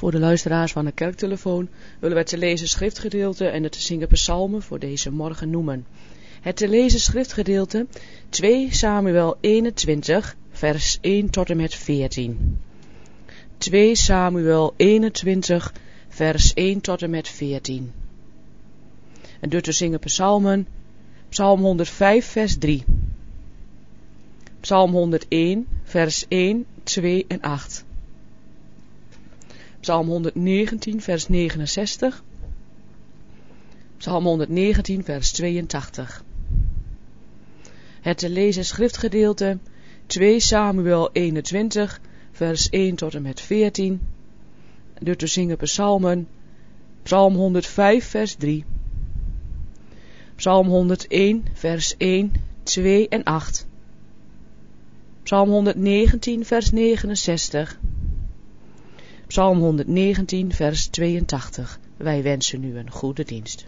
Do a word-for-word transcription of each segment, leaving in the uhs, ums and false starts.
Voor de luisteraars van de kerktelefoon willen we te lezen schriftgedeelte en het te zingen psalmen voor deze morgen noemen. Het te lezen schriftgedeelte twee Samuel eenentwintig vers één tot en met veertien. twee Samuel eenentwintig vers één tot en met veertien. En de te zingen psalmen, psalm honderdvijf vers drie. Psalm honderdéén vers één, twee en acht. Psalm honderdnegentien vers negenenzestig. Psalm honderdnegentien vers tweeëntachtig. Het te lezen schriftgedeelte twee Samuel eenentwintig vers één tot en met veertien. De te zingen psalmen, psalm honderdvijf vers drie. Psalm honderdéén vers één, twee en acht. Psalm honderdnegentien vers negenenzestig. Psalm honderdnegentien vers tweeëntachtig. Wij wensen u een goede dienst.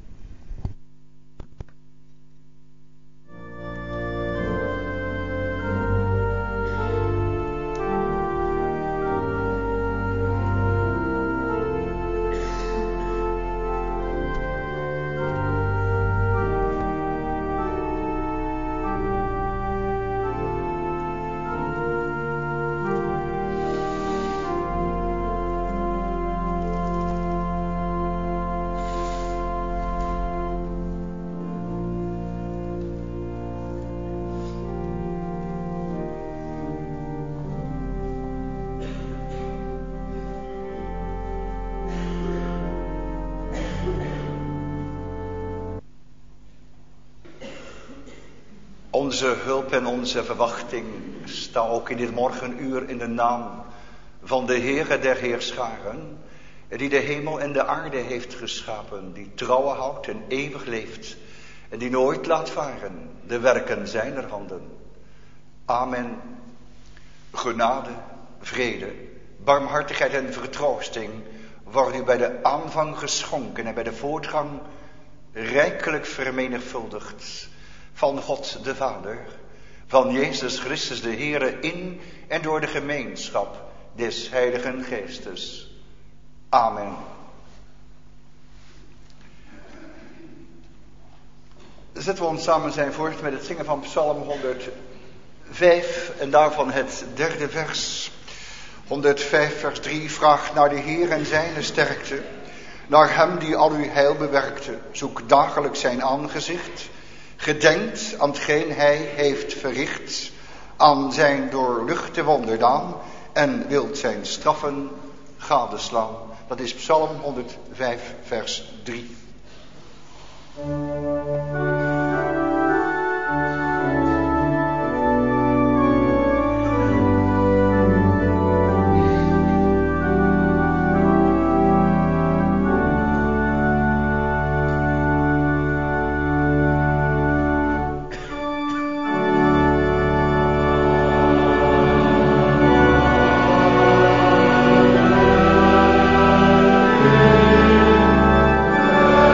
Onze hulp en onze verwachting staan ook in dit morgenuur in de naam van de Heere der Heerscharen, die de hemel en de aarde heeft geschapen, die trouw houdt en eeuwig leeft en die nooit laat varen de werken zijner handen. Amen. Genade, vrede, barmhartigheid en vertroosting worden u bij de aanvang geschonken en bij de voortgang rijkelijk vermenigvuldigd. Van God de Vader, van Jezus Christus de Heere in en door de gemeenschap des Heiligen Geestes. Amen. Zetten we ons samen zijn voort met het zingen van Psalm honderdvijf en daarvan het derde vers. honderdvijf vers drie, vraag naar de Heer en zijn sterkte, naar hem die al uw heil bewerkte. Zoek dagelijks zijn aangezicht. Gedenkt aan hetgeen hij heeft verricht, aan zijn doorluchte wonderdaan en wilt zijn straffen gadeslaan. Dat is Psalm honderdvijf vers drie. Amen.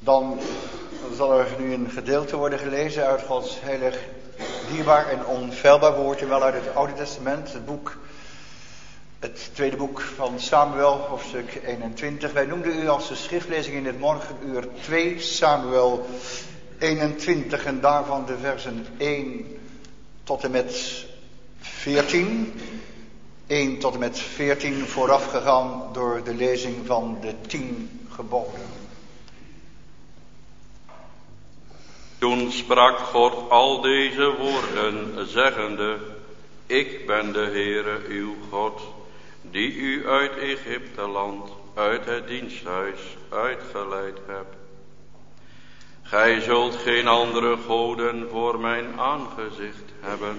Dan zal er nu een gedeelte worden gelezen uit Gods heilig, dierbaar en onfeilbaar woord, en wel uit het Oude Testament, het boek, het tweede boek van Samuel, hoofdstuk eenentwintig. Wij noemden u als de schriftlezing in dit morgenuur twee Samuel eenentwintig en daarvan de versen één tot en met veertien. één tot en met veertien, voorafgegaan door de lezing van de tien geboden. Toen sprak God al deze woorden, zeggende: Ik ben de Heere uw God, die u uit Egypteland, uit het diensthuis, uitgeleid heb. Gij zult geen andere goden voor mijn aangezicht hebben.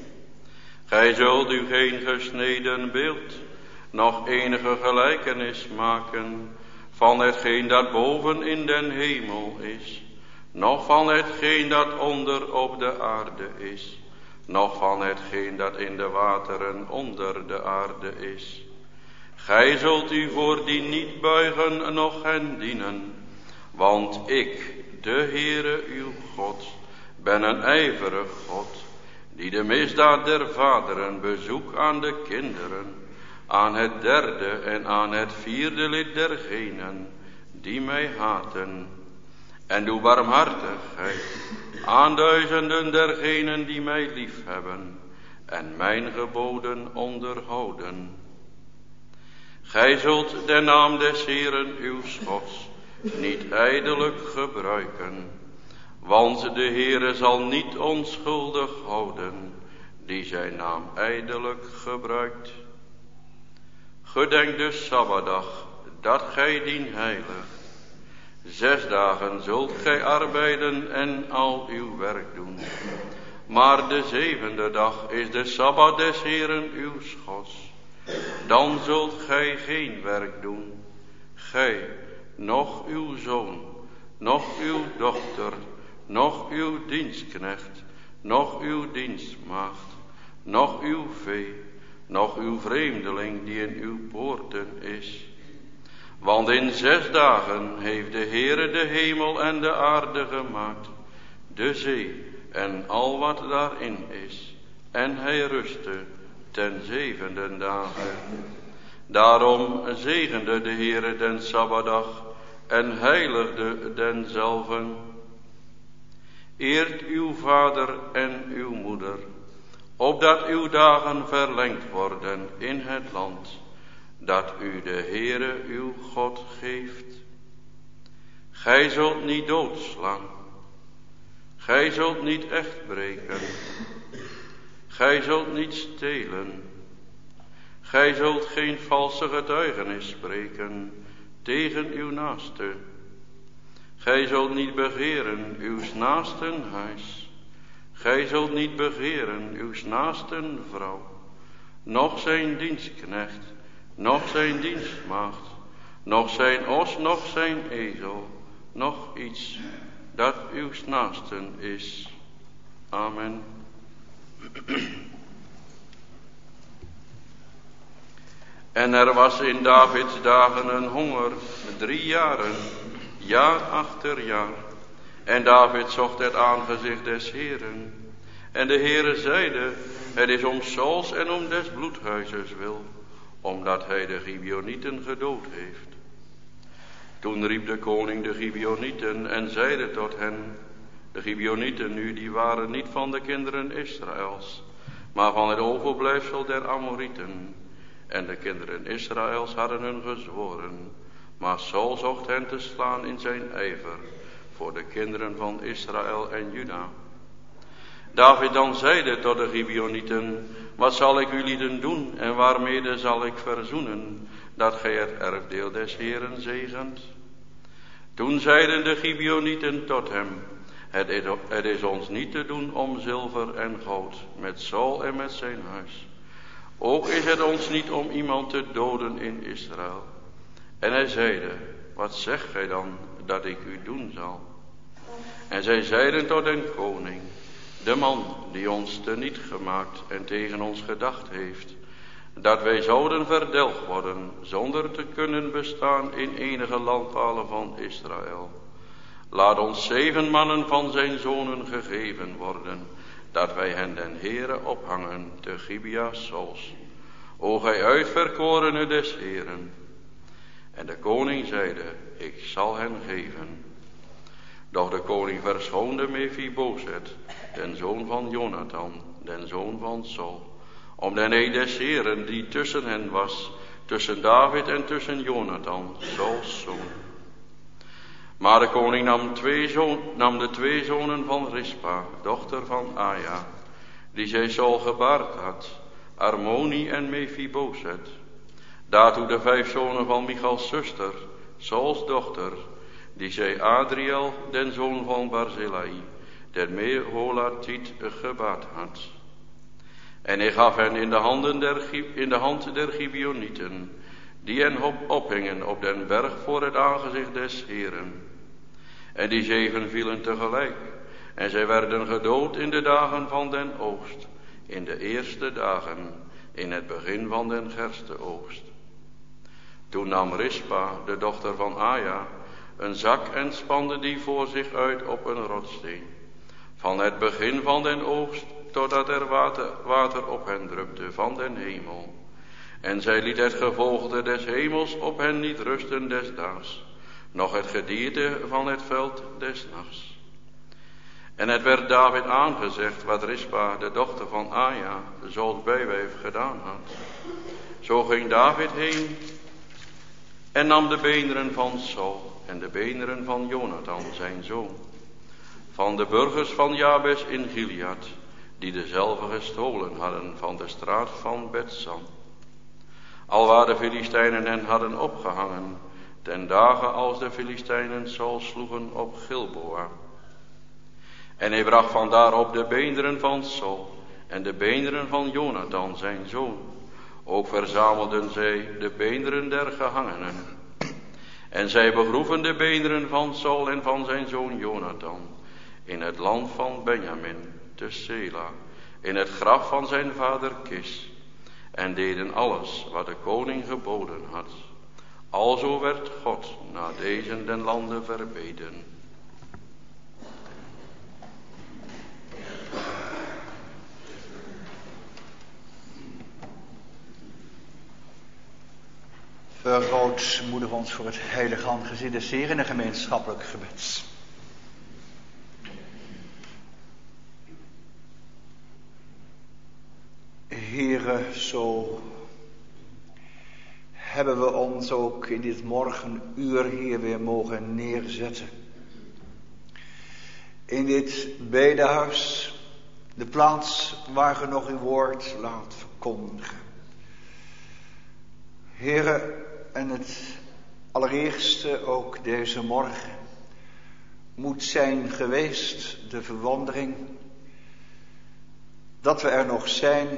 Gij zult u geen gesneden beeld, noch enige gelijkenis maken van hetgeen dat boven in den hemel is, noch van hetgeen dat onder op de aarde is, noch van hetgeen dat in de wateren onder de aarde is. Gij zult u voor die niet buigen, noch hen dienen, want ik, de Heere uw God, ben een ijverig God, die de misdaad der vaderen bezoek aan de kinderen, aan het derde en aan het vierde lid dergenen die mij haten, en doe barmhartigheid aan duizenden dergenen die mij liefhebben en mijn geboden onderhouden. Gij zult de naam des Heeren uws Gods niet ijdelijk gebruiken, want de Heere zal niet onschuldig houden die zijn naam ijdelijk gebruikt. Gedenk de Sabbatdag, dat gij dien heiligt. Zes dagen zult gij arbeiden en al uw werk doen. Maar de zevende dag is de Sabbat des Heeren uws Gods. Dan zult gij geen werk doen, gij, noch uw zoon, noch uw dochter, noch uw dienstknecht, noch uw dienstmaagd, noch uw vee, noch uw vreemdeling die in uw poorten is. Want in zes dagen heeft de Heere de hemel en de aarde gemaakt, de zee en al wat daarin is, en hij rustte ten zevende dagen. Daarom zegende de Heere den Sabbatdag en heiligde denzelven. Eert uw vader en uw moeder, opdat uw dagen verlengd worden in het land, dat u de Heere uw God geeft. Gij zult niet doodslaan, gij zult niet echt breken, gij zult niet stelen, gij zult geen valse getuigenis spreken tegen uw naaste. Gij zult niet begeren uws naasten huis, gij zult niet begeren uws naasten vrouw, noch zijn dienstknecht, noch zijn dienstmaagd, noch zijn os, noch zijn ezel, noch iets dat uws naasten is. Amen. En er was in Davids dagen een honger, drie jaren, jaar achter jaar. En David zocht het aangezicht des Heeren. En de Heere zeide: het is om Sauls en om des bloedhuizes wil, omdat hij de Gibeonieten gedood heeft. Toen riep de koning de Gibeonieten en zeide tot hen: de Gibeonieten nu, die waren niet van de kinderen Israëls, maar van het overblijfsel der Amorieten. En de kinderen Israëls hadden hun gezworen, maar Saul zocht hen te slaan in zijn ijver voor de kinderen van Israël en Juda. David dan zeide tot de Gibeonieten: wat zal ik u lieden doen en waarmede zal ik verzoenen, dat gij het erfdeel des Heeren zegent? Toen zeiden de Gibeonieten tot hem: het is, het is ons niet te doen om zilver en goud met Saul en met zijn huis. Ook is het ons niet om iemand te doden in Israël. En hij zeide: wat zegt gij dan dat ik u doen zal? En zij zeiden tot den koning: de man die ons teniet gemaakt en tegen ons gedacht heeft, dat wij zouden verdelgd worden zonder te kunnen bestaan in enige landpalen van Israël. Laat ons zeven mannen van zijn zonen gegeven worden, dat wij hen den Heere ophangen te Gibea's Sols. O gij uitverkorene des Heeren. En de koning zeide, ik zal hen geven. Doch de koning verschoonde Mephibozet, den zoon van Jonathan, den zoon van Saul, om den eed des Heeren die tussen hen was, tussen David en tussen Jonathan, Sauls zoon. Maar de koning nam, twee zoon, nam de twee zonen van Rispa, dochter van Aja, die zij Saul gebaard had, Armoni en Mephibozet. Daartoe de vijf zonen van Michals zuster, Sauls dochter, die zij Adriel, den zoon van Barzillai, den Meholatiet, gebaard had. En hij gaf hen in de, handen der, in de hand der Gibeonieten, die hen op, ophingen op den berg voor het aangezicht des Heeren. En die zeven vielen tegelijk, en zij werden gedood in de dagen van den oogst, in de eerste dagen, in het begin van den gersteoogst. Toen nam Rispa, de dochter van Aja, een zak en spande die voor zich uit op een rotssteen, van het begin van den oogst, totdat er water, water op hen drupte van den hemel. En zij liet het gevogelte des hemels op hen niet rusten des daags, noch het gedierte van het veld des nachts. En het werd David aangezegd wat Rispa, de dochter van Aja, Sauls bijwijf, gedaan had. Zo ging David heen en nam de beenderen van Saul en de beenderen van Jonathan, zijn zoon, van de burgers van Jabes in Gilead, die dezelve gestolen hadden van de straat van Betsan. Alwaar de Filistijnen hen hadden opgehangen, ten dagen als de Filistijnen Saul sloegen op Gilboa. En hij bracht vandaar op de beenderen van Saul en de beenderen van Jonathan, zijn zoon. Ook verzamelden zij de beenderen der gehangenen. En zij begroeven de beenderen van Saul en van zijn zoon Jonathan in het land van Benjamin, te Sela, in het graf van zijn vader Kis, en deden alles wat de koning geboden had. Alzo werd God na deze den lande verbeden. Vergroot moedig ons voor het heilige handgezin des Heeren in een gemeenschappelijk gebed. Heere, zo hebben we ons ook in dit morgenuur hier weer mogen neerzetten. In dit bedehuis, de plaats waar ge nog uw woord laat verkondigen. Heere, en het allereerste ook deze morgen moet zijn geweest de verwondering dat we er nog zijn,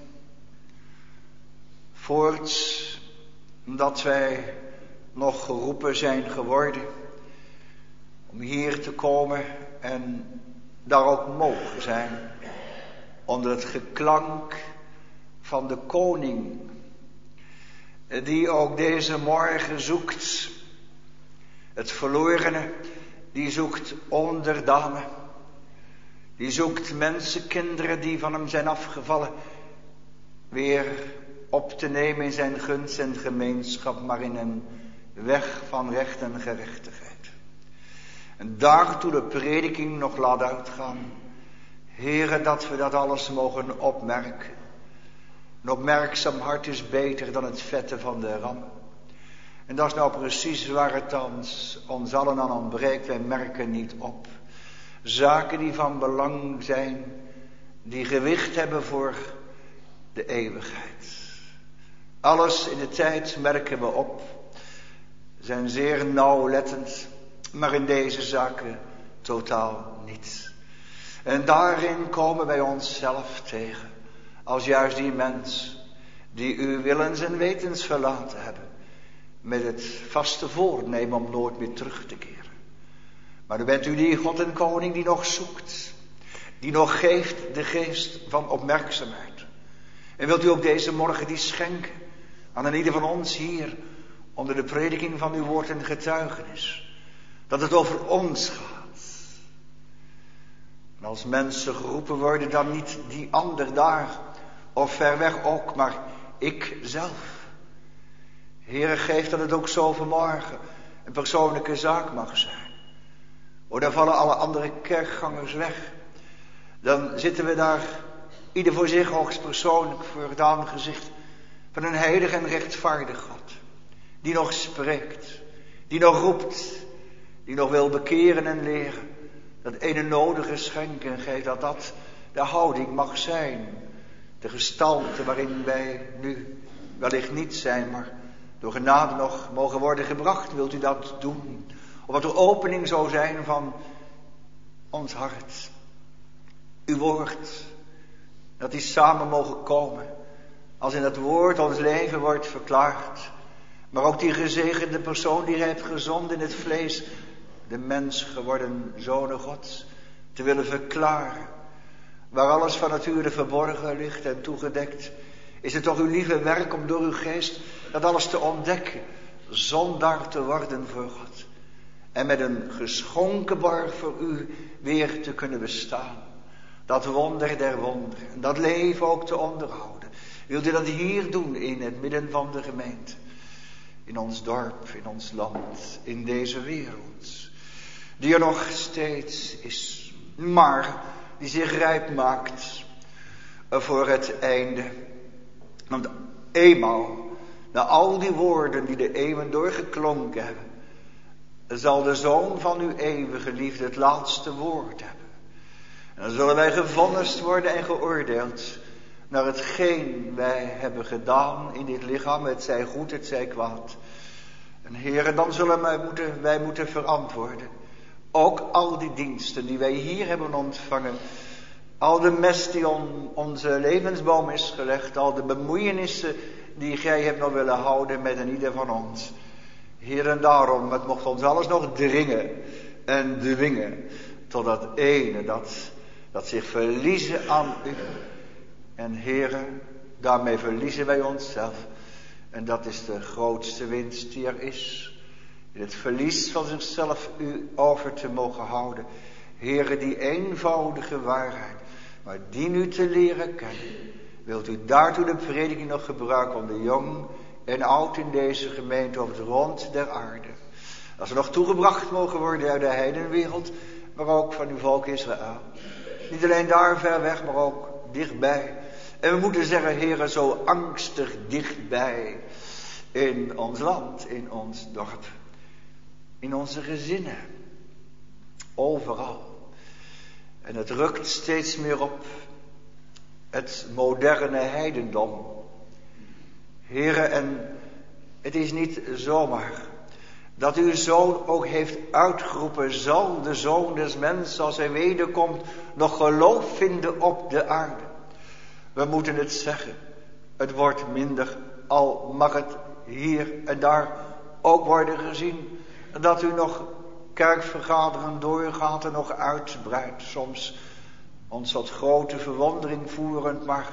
voorts dat wij nog geroepen zijn geworden om hier te komen en daar ook mogen zijn onder het geklank van de koning, die ook deze morgen zoekt het verlorene, die zoekt onderdanen, die zoekt mensenkinderen die van hem zijn afgevallen weer op te nemen in zijn gunst en gemeenschap, maar in een weg van recht en gerechtigheid. En daartoe de prediking nog laat uitgaan. Heere, dat we dat alles mogen opmerken. Een opmerkzaam hart is beter dan het vette van de ram. En dat is nou precies waar het ons, ons allen aan ontbreekt. Wij merken niet op. Zaken die van belang zijn, die gewicht hebben voor de eeuwigheid. Alles in de tijd merken we op, zijn zeer nauwlettend, maar in deze zaken totaal niet. En daarin komen wij onszelf tegen, als juist die mens die uw willens en wetens verlaten hebben, met het vaste voornemen om nooit meer terug te keren. Maar dan bent u die God en Koning die nog zoekt, die nog geeft de geest van opmerkzaamheid. En wilt u ook deze morgen die schenken aan een ieder van ons hier, onder de prediking van uw woord en getuigenis. Dat het over ons gaat. En als mensen geroepen worden, dan niet die ander daar of ver weg ook, maar ik zelf. Heere, geef dat het ook zo vanmorgen een persoonlijke zaak mag zijn. Oh, dan vallen alle andere kerkgangers weg. Dan zitten we daar, ieder voor zich hoogstpersoonlijk, voor het aangezicht van een heilig en rechtvaardig God. Die nog spreekt, die nog roept, die nog wil bekeren en leren. Dat ene nodige schenken geeft, dat dat de houding mag zijn. De gestalte waarin wij nu wellicht niet zijn, maar door genade nog mogen worden gebracht. Wilt u dat doen? Opdat er opening zou zijn van ons hart. Uw woord, dat die samen mogen komen. Als in het woord ons leven wordt verklaard. Maar ook die gezegende persoon die hij heeft gezonden in het vlees. De mens geworden Zoon Gods. Te willen verklaren. Waar alles van nature verborgen ligt en toegedekt. Is het toch uw lieve werk om door uw geest dat alles te ontdekken. Zondaar te worden voor God. En met een geschonken borg voor u weer te kunnen bestaan. Dat wonder der wonderen. En dat leven ook te onderhouden. Wilt u dat hier doen in het midden van de gemeente. In ons dorp, in ons land, in deze wereld. Die er nog steeds is. Maar die zich rijp maakt voor het einde. Want eenmaal, na al die woorden die de eeuwen doorgeklonken hebben, zal de Zoon van uw eeuwige liefde het laatste woord hebben. En dan zullen wij gevonnist worden en geoordeeld naar hetgeen wij hebben gedaan in dit lichaam, het zij goed, het zij kwaad. En heren, dan zullen wij moeten, wij moeten verantwoorden. Ook al die diensten die wij hier hebben ontvangen, al de mest die om onze levensboom is gelegd, al de bemoeienissen die gij hebt nog willen houden met een ieder van ons. Heer, en daarom, het mocht ons alles nog dringen en dwingen tot dat ene, dat, dat zich verliezen aan u. En heren, daarmee verliezen wij onszelf. En dat is de grootste winst die er is. In het verlies van zichzelf u over te mogen houden. Heren, die eenvoudige waarheid, maar die nu te leren kennen. Wilt u daartoe de prediking nog gebruiken om de jong en oud in deze gemeente op het rond der aarde. Als we nog toegebracht mogen worden uit de heidenwereld, maar ook van uw volk Israël. Niet alleen daar ver weg, maar ook dichtbij. En we moeten zeggen, heren, zo angstig dichtbij. In ons land, in ons dorp. In onze gezinnen. Overal. En het rukt steeds meer op. Het moderne heidendom. Heren, en het is niet zomaar dat uw Zoon ook heeft uitgeroepen, zal de Zoon des Mensen als hij wederkomt nog geloof vinden op de aarde. We moeten het zeggen, het wordt minder, al mag het hier en daar ook worden gezien, dat u nog kerkvergaderen doorgaat en nog uitbreidt, soms ons tot grote verwondering voerend, maar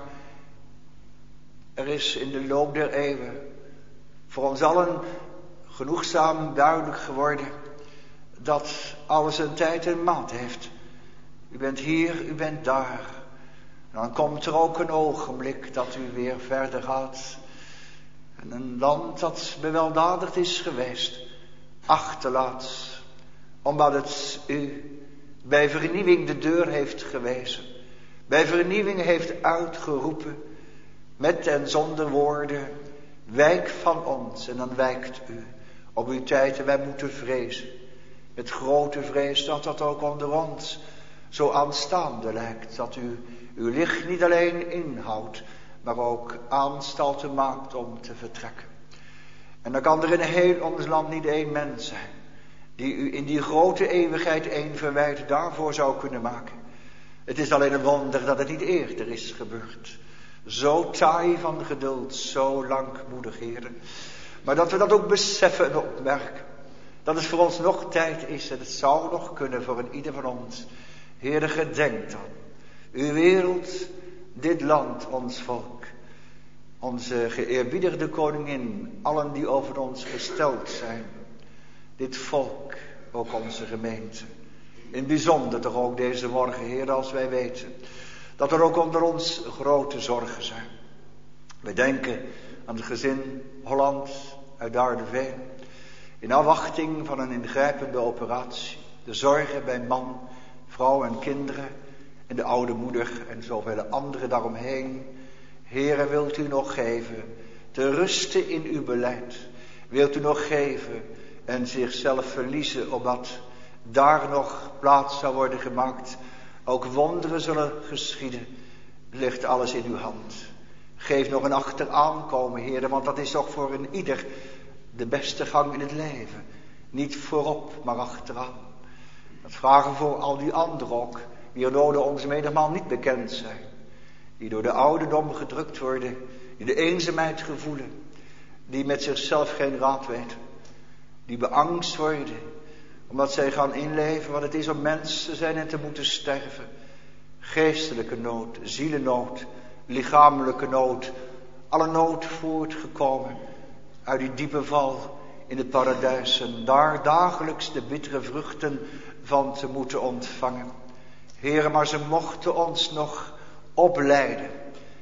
er is in de loop der eeuwen voor ons allen genoegzaam duidelijk geworden dat alles een tijd en maat heeft. U bent hier, u bent daar. En dan komt er ook een ogenblik dat u weer verder gaat. En een land dat beweldadigd is geweest, achterlaat. Omdat het u bij vernieuwing de deur heeft gewezen. Bij vernieuwing heeft uitgeroepen. Met en zonder woorden. Wijk van ons. En dan wijkt u. Op uw tijd en wij moeten vrezen. Met grote vrees dat dat ook onder ons zo aanstaande lijkt. Dat u uw licht niet alleen inhoudt, maar ook aanstalten maakt om te vertrekken. En dan kan er in heel ons land niet één mens zijn die u in die grote eeuwigheid één verwijt daarvoor zou kunnen maken. Het is alleen een wonder dat het niet eerder is gebeurd. Zo taai van geduld, zo langmoedig, heren. Maar dat we dat ook beseffen en opmerken. Dat het voor ons nog tijd is en het zou nog kunnen voor een ieder van ons. Heere, gedenk dan. Uw wereld, dit land, ons volk. Onze geëerbiedigde koningin, allen die over ons gesteld zijn. Dit volk, ook onze gemeente. In het bijzonder toch ook deze morgen, Heer, als wij weten dat er ook onder ons grote zorgen zijn. We denken aan het gezin Holland uit Daardeveen. In afwachting van een ingrijpende operatie. De zorgen bij man, vrouw en kinderen. En de oude moeder en zoveel anderen daaromheen. Heere, wilt u nog geven te rusten in uw beleid. Wilt u nog geven en zichzelf verliezen, opdat daar nog plaats zou worden gemaakt. Ook wonderen zullen geschieden. Ligt alles in uw hand. Geef nog een achteraankomen, Heere, want dat is toch voor een ieder de beste gang in het leven. Niet voorop, maar achteraan. Dat vragen voor al die anderen ook, die er door ons menigmaal niet bekend zijn. Die door de ouderdom gedrukt worden, die de eenzaamheid gevoelen, die met zichzelf geen raad weten. Die beangst worden, omdat zij gaan inleven wat het is om mens te zijn en te moeten sterven. Geestelijke nood, zielennood, lichamelijke nood, alle nood voortgekomen uit die diepe val in het paradijs en daar dagelijks de bittere vruchten van te moeten ontvangen. Heere, maar ze mochten ons nog opleiden,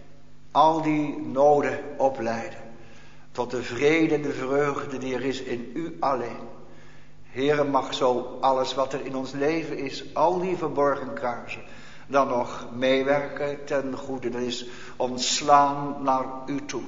al die noden opleiden, tot de vrede en de vreugde die er is in u alleen. Heere, mag zo alles wat er in ons leven is, al die verborgen kruisen, dan nog meewerken ten goede. Dat is ontslaan naar u toe.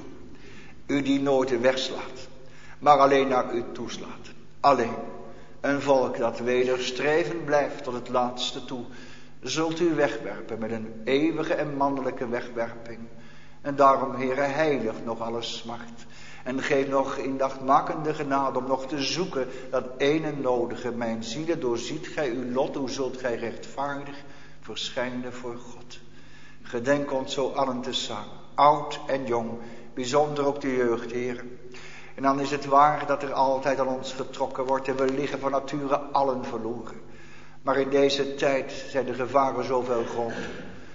U die nooit wegslaat, maar alleen naar u toeslaat. Alleen een volk dat wederstreven blijft tot het laatste toe, zult u wegwerpen met een eeuwige en mannelijke wegwerping. En daarom, Heere, heilig nog alles smart. En geef nog indachmakende genade om nog te zoeken dat ene nodige. Mijn zielen, doorziet gij uw lot, hoe zult gij rechtvaardig verschijnen voor God. Gedenk ons zo allen tezamen, oud en jong, bijzonder ook de jeugd, Heere. En dan is het waar dat er altijd aan ons getrokken wordt en we liggen van nature allen verloren. Maar in deze tijd zijn de gevaren zoveel groter.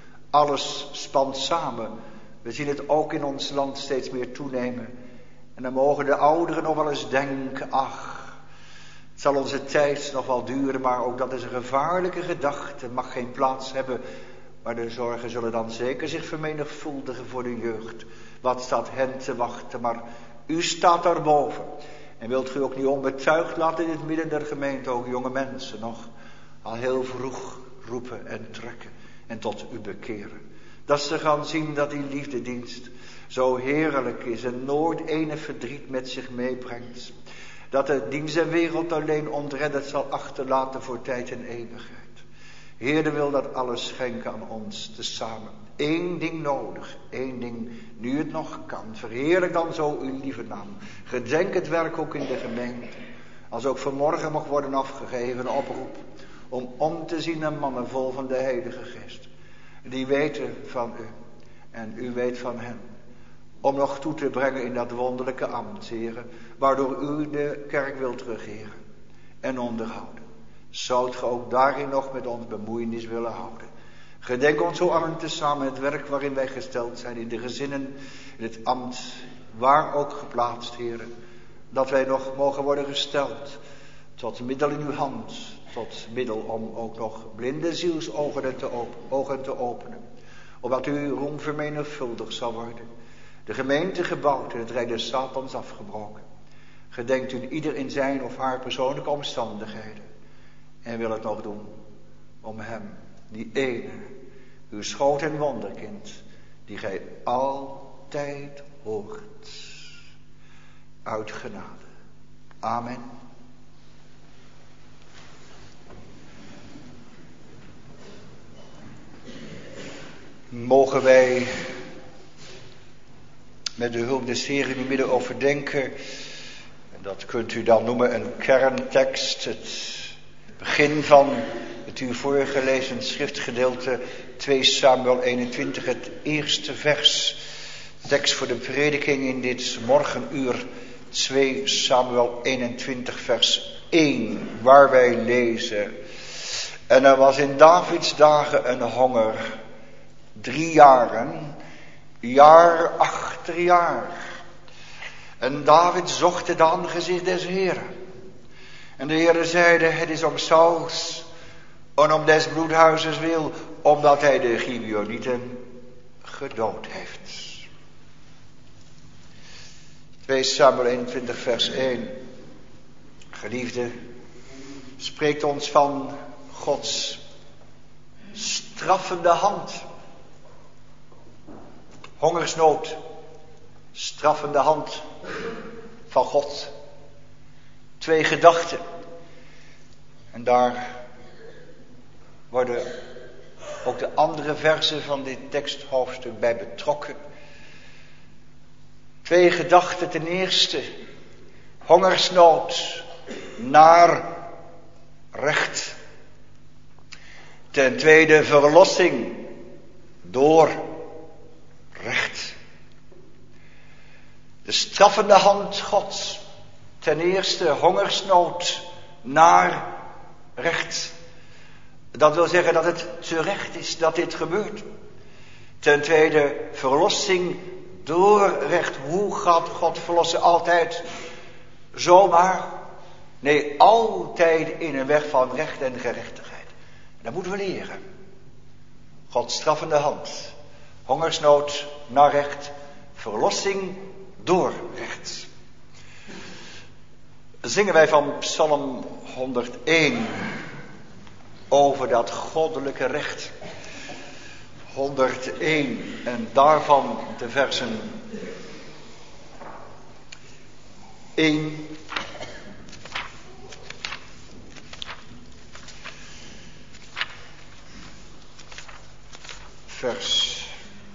Alles spant samen. We zien het ook in ons land steeds meer toenemen. En dan mogen de ouderen nog wel eens denken, ach, het zal onze tijd nog wel duren, maar ook dat is een gevaarlijke gedachte, mag geen plaats hebben. Maar de zorgen zullen dan zeker zich vermenigvuldigen voor de jeugd. Wat staat hen te wachten, maar u staat daarboven. En wilt u ook niet onbetuigd laten in het midden der gemeente ook jonge mensen nog al heel vroeg roepen en trekken en tot u bekeren. Dat ze gaan zien dat die liefdedienst zo heerlijk is en nooit enig verdriet met zich meebrengt. Dat de dienst en wereld alleen ontredderd zal achterlaten voor tijd en eeuwigheid. Heer, wil dat alles schenken aan ons tezamen. Eén ding nodig, één ding, nu het nog kan. Verheerlijk dan zo uw lieve naam. Gedenk het werk ook in de gemeente. Als ook vanmorgen mag worden afgegeven een oproep om om te zien naar mannen vol van de Heilige Geest. Die weten van u en u weet van hen. Om nog toe te brengen in dat wonderlijke ambt, Heere, waardoor u de kerk wilt regeren en onderhouden. Zoudt ge ook daarin nog met ons bemoeienis willen houden. Gedenk ons zo allen tezamen het werk waarin wij gesteld zijn, in de gezinnen, in het ambt, waar ook geplaatst, Heere. Dat wij nog mogen worden gesteld tot middel in uw hand, tot middel om ook nog blinde zielsogen te, op, ogen te openen. Opdat uw roem vermenigvuldigd zal worden. De gemeente gebouwd en het rijk des Satans afgebroken. Gedenkt u ieder in zijn of haar persoonlijke omstandigheden. En wil het nog doen om hem, die ene, uw schoot en wonderkind, die gij altijd hoort. Uit genade. Amen. Mogen wij met de hulp des Heeren in uw midden overdenken. En dat kunt u dan noemen een kerntekst. Het begin van het u voorgelezen schriftgedeelte twee Samuel eenentwintig. Het eerste vers. Tekst voor de prediking in dit morgenuur. twee Samuel eenentwintig vers één. Waar wij lezen. En er was in Davids dagen een honger. Drie jaren. Jaar achter jaar. En David zocht het aangezicht des Heeren. En de Heere zeide, het is om Sauls en om des bloedhuizes wil, omdat hij de Gibeonieten gedood heeft. twee Samuel eenentwintig vers één. Geliefde, spreekt ons van Gods straffende hand. Hongersnood, straffende hand van God. Twee gedachten. En daar worden ook de andere versen van dit teksthoofdstuk bij betrokken. Twee gedachten. Ten eerste, hongersnood naar recht. Ten tweede, verlossing door recht. De straffende hand Gods. Ten eerste, hongersnood naar recht. Dat wil zeggen dat het terecht is dat dit gebeurt. Ten tweede, verlossing door recht. Hoe gaat God verlossen? Altijd zomaar? Nee, altijd in een weg van recht en gerechtigheid. Dat moeten we leren. Gods straffende hand. Hongersnood naar recht. Verlossing door recht. Zingen wij van Psalm honderdéén over dat goddelijke recht. honderdéén en daarvan de versen één vers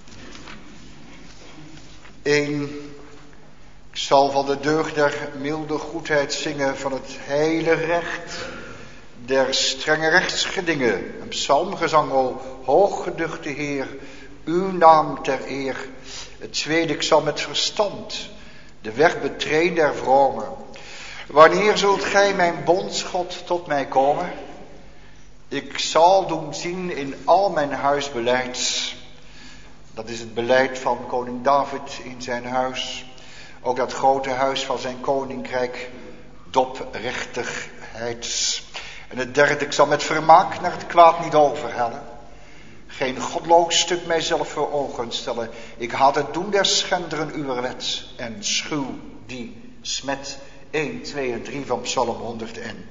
één. Ik zal van de deugd der milde goedheid zingen, van het heile recht der strenge rechtsgedingen. Een psalmgezang, o hooggeduchte Heer, uw naam ter eer. Het tweede, ik zal met verstand de weg betreden der vromen. Wanneer zult gij, mijn bondsgod, tot mij komen? Ik zal doen zien in al mijn huisbeleid. Dat is het beleid van koning David in zijn huis. Ook dat grote huis van zijn koninkrijk, doprechtigheid. En het derde, ik zal met vermaak naar het kwaad niet overhellen. Geen godloos stuk mijzelf voor ogen stellen. Ik haat het doen der schenderen uwer wet en schuw die smet. één, twee en drie van Psalm honderdéén.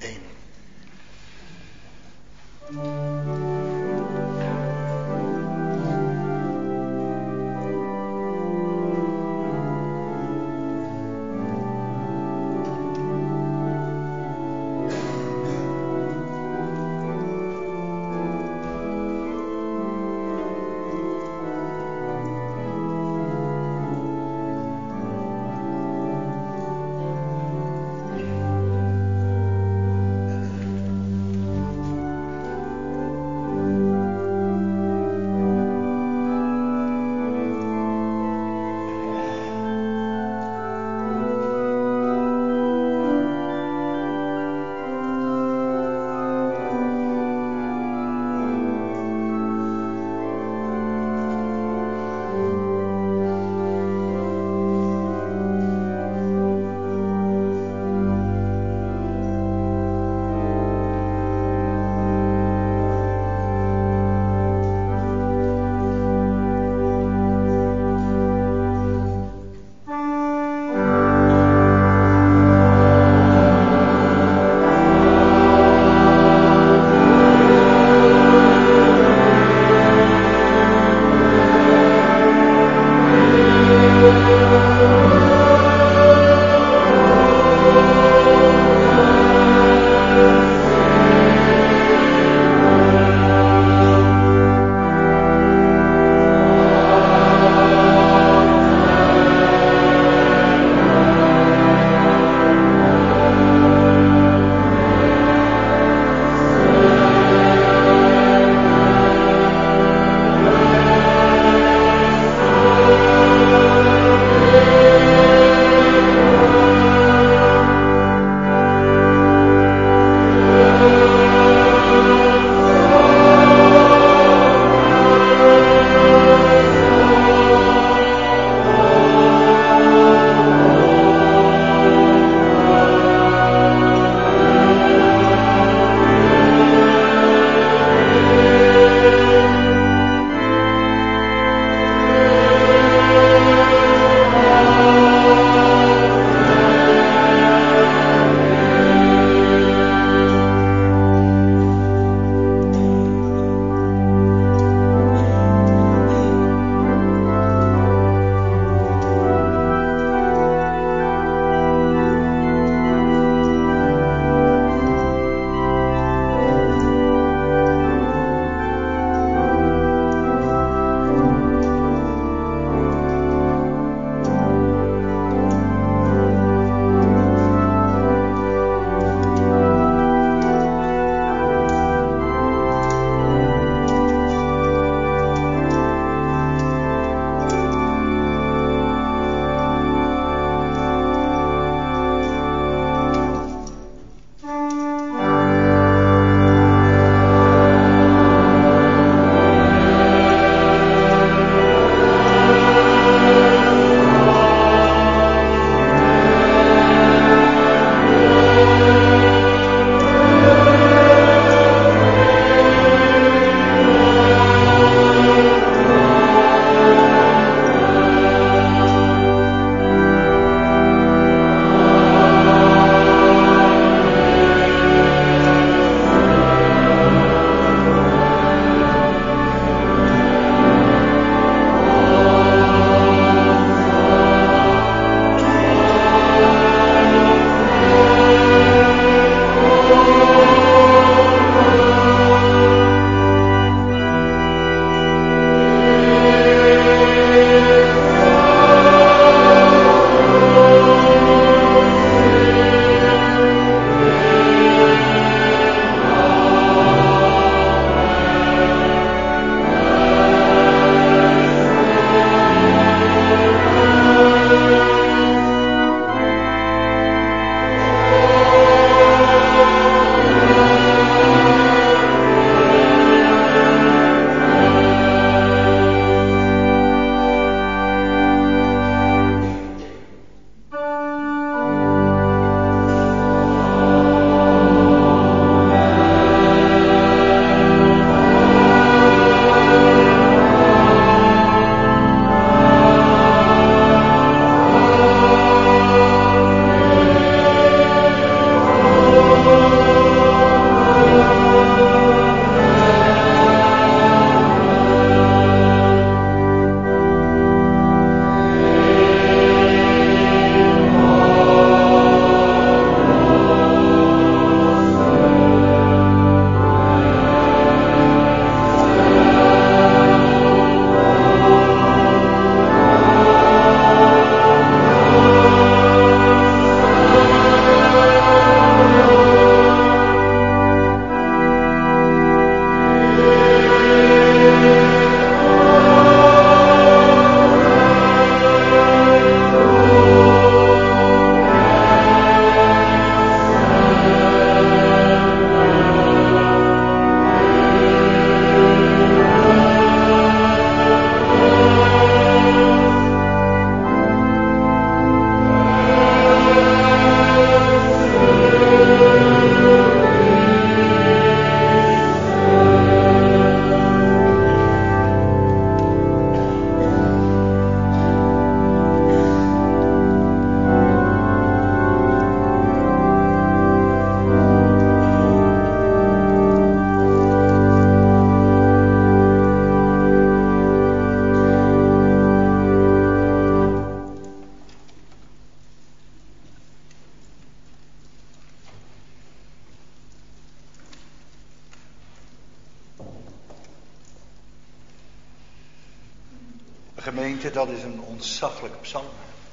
Gemeente, dat is een ontzaglijke psalm.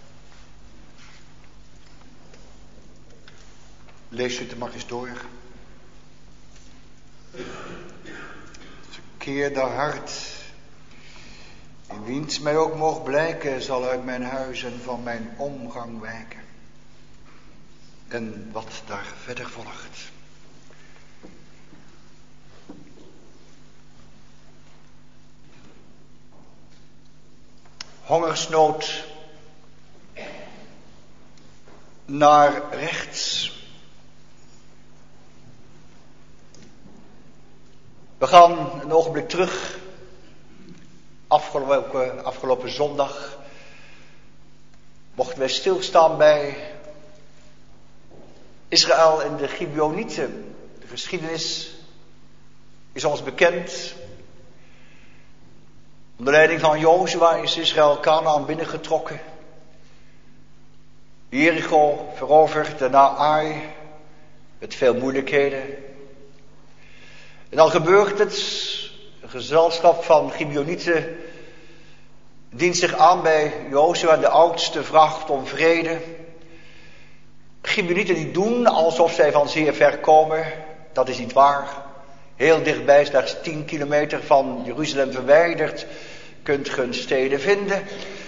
Lees u het maar eens door. Het verkeerde hart, in wiens mij ook mocht blijken, zal uit mijn huis en van mijn omgang wijken. En wat daar verder volgt. Hongersnood naar rechts. We gaan een ogenblik terug. Afgelopen, afgelopen zondag mochten wij stilstaan bij Israël en de Gibeonieten. De geschiedenis is ons bekend. Onder leiding van Jozua is Israël Kanaan binnengetrokken. Jericho veroverd, daarna Ai, met veel moeilijkheden. En dan gebeurt het, een gezelschap van Gibeonieten dient zich aan bij Jozua, de oudste, vraagt om vrede. Gibeonieten die doen alsof zij van zeer ver komen, dat is niet waar. Heel dichtbij, slechts tien kilometer van Jeruzalem verwijderd, kunt ge een steden vinden.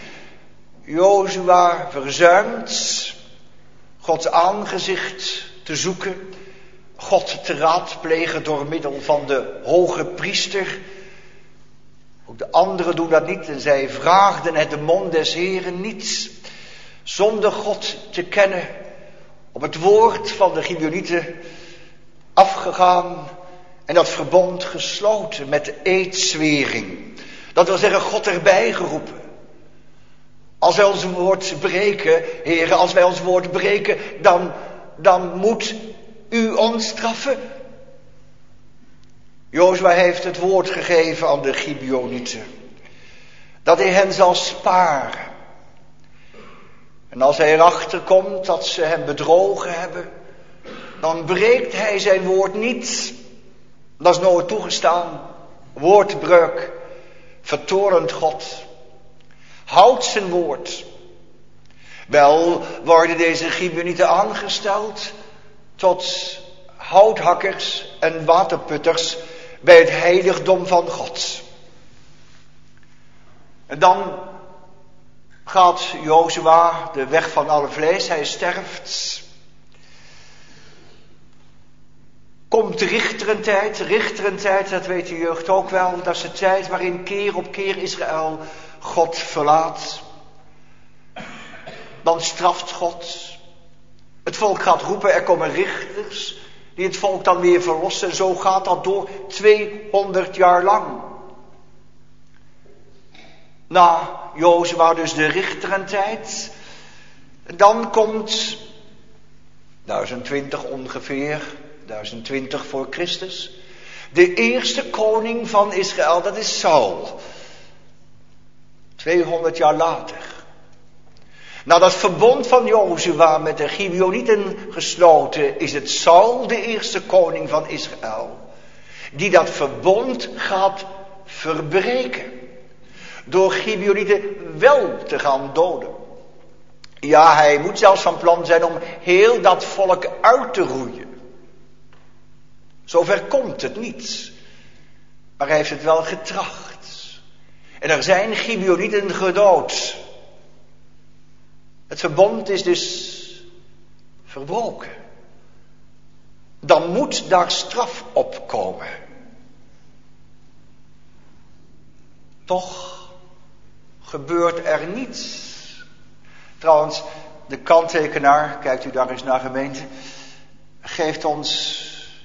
Jozua verzuimt Gods aangezicht te zoeken, God te raadplegen door middel van de hoge priester. Ook de anderen doen dat niet en zij vraagden het de mond des Heren niet, zonder God te kennen, op het woord van de Gibeonieten afgegaan en dat verbond gesloten met de eedzwering. Dat wil zeggen, God erbij geroepen. Als wij ons woord breken, heren, als wij ons woord breken, dan, dan moet u ons straffen. Jozua heeft het woord gegeven aan de Gibeonieten, dat hij hen zal sparen. En als hij erachter komt dat ze hem bedrogen hebben, dan breekt hij zijn woord niet. Dat is nooit toegestaan. Woordbreuk vertorent God. Houdt zijn woord. Wel worden deze Gibeonieten aangesteld tot houthakkers en waterputters bij het heiligdom van God. En dan gaat Jozua de weg van alle vlees, hij sterft. Komt de richterentijd, richterentijd, dat weet de jeugd ook wel, dat is de tijd waarin keer op keer Israël God verlaat. Dan straft God. Het volk gaat roepen, er komen richters die het volk dan weer verlossen. Zo gaat dat door tweehonderd jaar lang. Na Jozua dus de richterentijd. Dan komt duizend twintig ongeveer, duizend twintig voor Christus. De eerste koning van Israël, dat is Saul. tweehonderd jaar later. Na dat verbond van Jozua met de Gibeonieten gesloten, is het Saul de eerste koning van Israël, die dat verbond gaat verbreken. Door Gibeonieten wel te gaan doden. Ja, hij moet zelfs van plan zijn om heel dat volk uit te roeien. Zover komt het niet. Maar hij heeft het wel getracht. En er zijn Gibeonieten gedood. Het verbond is dus verbroken. Dan moet daar straf op komen. Toch gebeurt er niets. Trouwens, de kanttekenaar, kijkt u daar eens naar, gemeente, geeft ons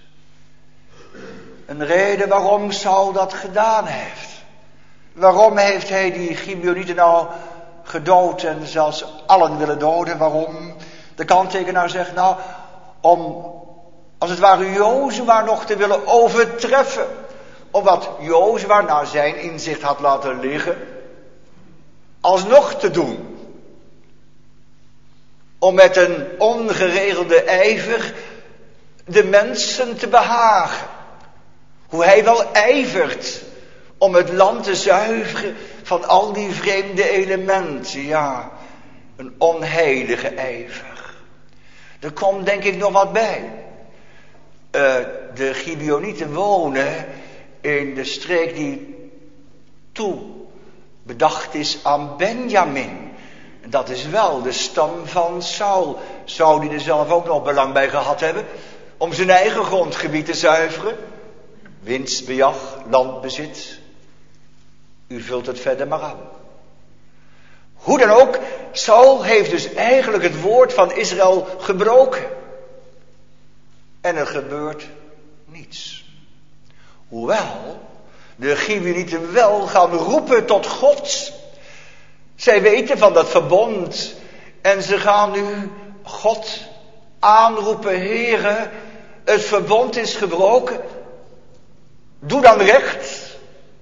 een reden waarom Saul dat gedaan heeft. Waarom heeft hij die Gibeonieten nou gedood en zelfs allen willen doden? Waarom? De kanttekenaar zegt, nou, om als het ware Jozua nog te willen overtreffen. Om wat Jozua naar zijn inzicht had laten liggen, alsnog te doen. Om met een ongeregelde ijver de mensen te behagen. Hoe hij wel ijvert om het land te zuiveren van al die vreemde elementen. Ja, een onheilige ijver. Er komt denk ik nog wat bij. Uh, de Gibeonieten wonen in de streek die toe bedacht is aan Benjamin. Dat is wel de stam van Saul. Zou die er zelf ook nog belang bij gehad hebben om zijn eigen grondgebied te zuiveren? Winstbejag, landbezit. U vult het verder maar aan. Hoe dan ook, Saul heeft dus eigenlijk het woord van Israël gebroken. En er gebeurt niets. Hoewel de Gibeonieten wel gaan roepen tot God. Zij weten van dat verbond. En ze gaan nu God aanroepen. Heere, het verbond is gebroken. Doe dan recht.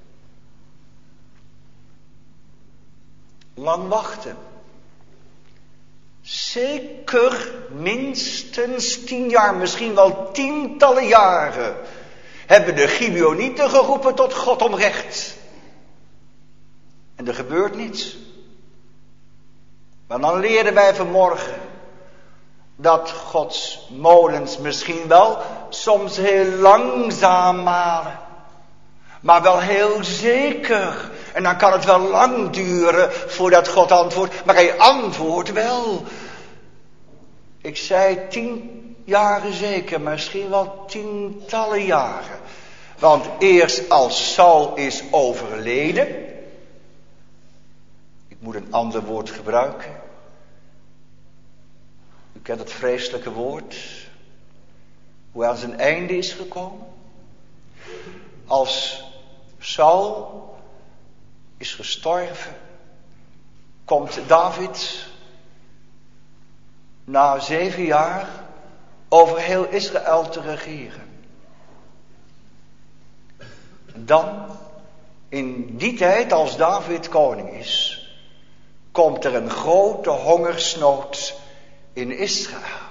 Lang wachten. Zeker minstens tien jaar, misschien wel tientallen jaren, hebben de Gibeonieten geroepen tot God om recht. En er gebeurt niets. Maar dan leren wij vanmorgen dat Gods molens misschien wel soms heel langzaam malen, maar wel heel zeker. En dan kan het wel lang duren voordat God antwoordt, maar hij antwoordt wel. Ik zei tien jaren zeker, misschien wel tientallen jaren. Want eerst als Saul is overleden, ik moet een ander woord gebruiken. U kent het vreselijke woord, hoe hij aan zijn einde is gekomen. Als Saul is gestorven, komt David na zeven jaar over heel Israël te regeren. Dan, in die tijd als David koning is, komt er een grote hongersnood in Israël.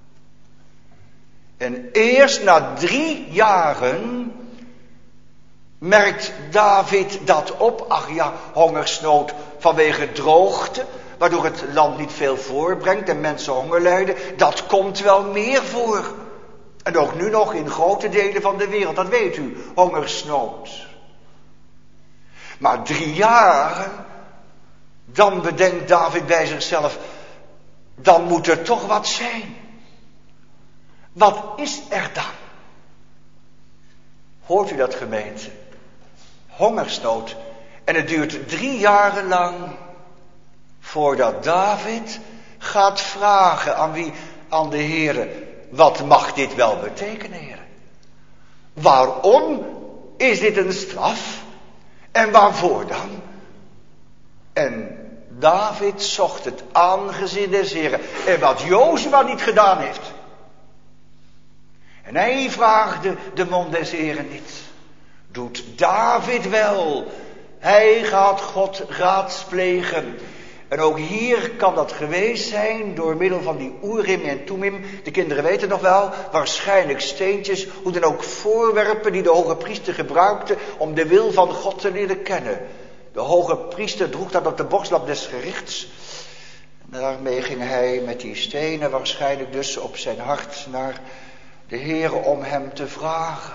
En eerst na drie jaren merkt David dat op. Ach ja, hongersnood vanwege droogte, waardoor het land niet veel voorbrengt en mensen honger lijden. Dat komt wel meer voor. En ook nu nog in grote delen van de wereld, dat weet u, hongersnood. Maar drie jaren, dan bedenkt David bij zichzelf, dan moet er toch wat zijn. Wat is er dan? Hoort u dat, gemeente? Hongersnood. En het duurt drie jaren lang voordat David gaat vragen aan wie? Aan de Heere. Wat mag dit wel betekenen, Heere? Waarom is dit een straf? En waarvoor dan? En David zocht het aangezicht des Heeren. En wat Jozua niet gedaan heeft. En hij vraagde de mond des Heeren niet. Doet David wel. Hij gaat God raadplegen. En ook hier kan dat geweest zijn door middel van die Urim en Thummim. De kinderen weten nog wel, waarschijnlijk steentjes, hoe dan ook voorwerpen die de hoge priester gebruikte om de wil van God te leren kennen. De hoge priester droeg dat op de borstlap des gerichts. En daarmee ging hij met die stenen waarschijnlijk dus op zijn hart naar de Heere om hem te vragen.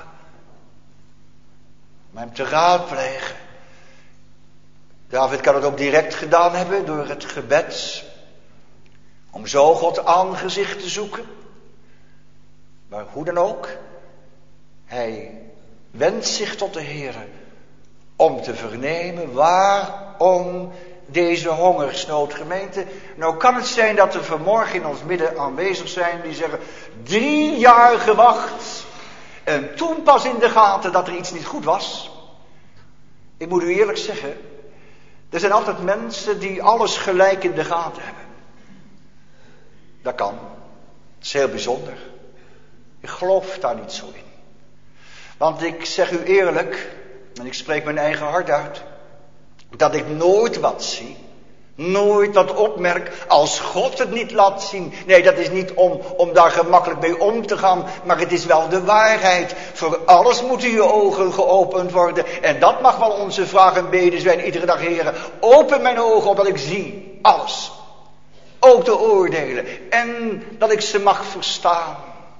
Om hem te raadplegen. David kan het ook direct gedaan hebben door het gebed. Om zo God aangezicht te zoeken. Maar hoe dan ook. Hij wendt zich tot de Heere. Om te vernemen waarom deze hongersnood, gemeente. Nou kan het zijn dat er vanmorgen in ons midden aanwezig zijn die zeggen, drie jaar gewacht. En toen pas in de gaten dat er iets niet goed was. Ik moet u eerlijk zeggen, er zijn altijd mensen die alles gelijk in de gaten hebben. Dat kan. Dat is heel bijzonder. Ik geloof daar niet zo in. Want ik zeg u eerlijk, en ik spreek mijn eigen hart uit, dat ik nooit wat zie Nooit dat opmerk als God het niet laat zien. Nee, dat is niet om, om daar gemakkelijk mee om te gaan. Maar het is wel de waarheid. Voor alles moeten je ogen geopend worden. En dat mag wel onze vraag en bede zijn iedere dag, Heere. Open mijn ogen opdat ik zie. Alles. Ook de oordelen. En dat ik ze mag verstaan.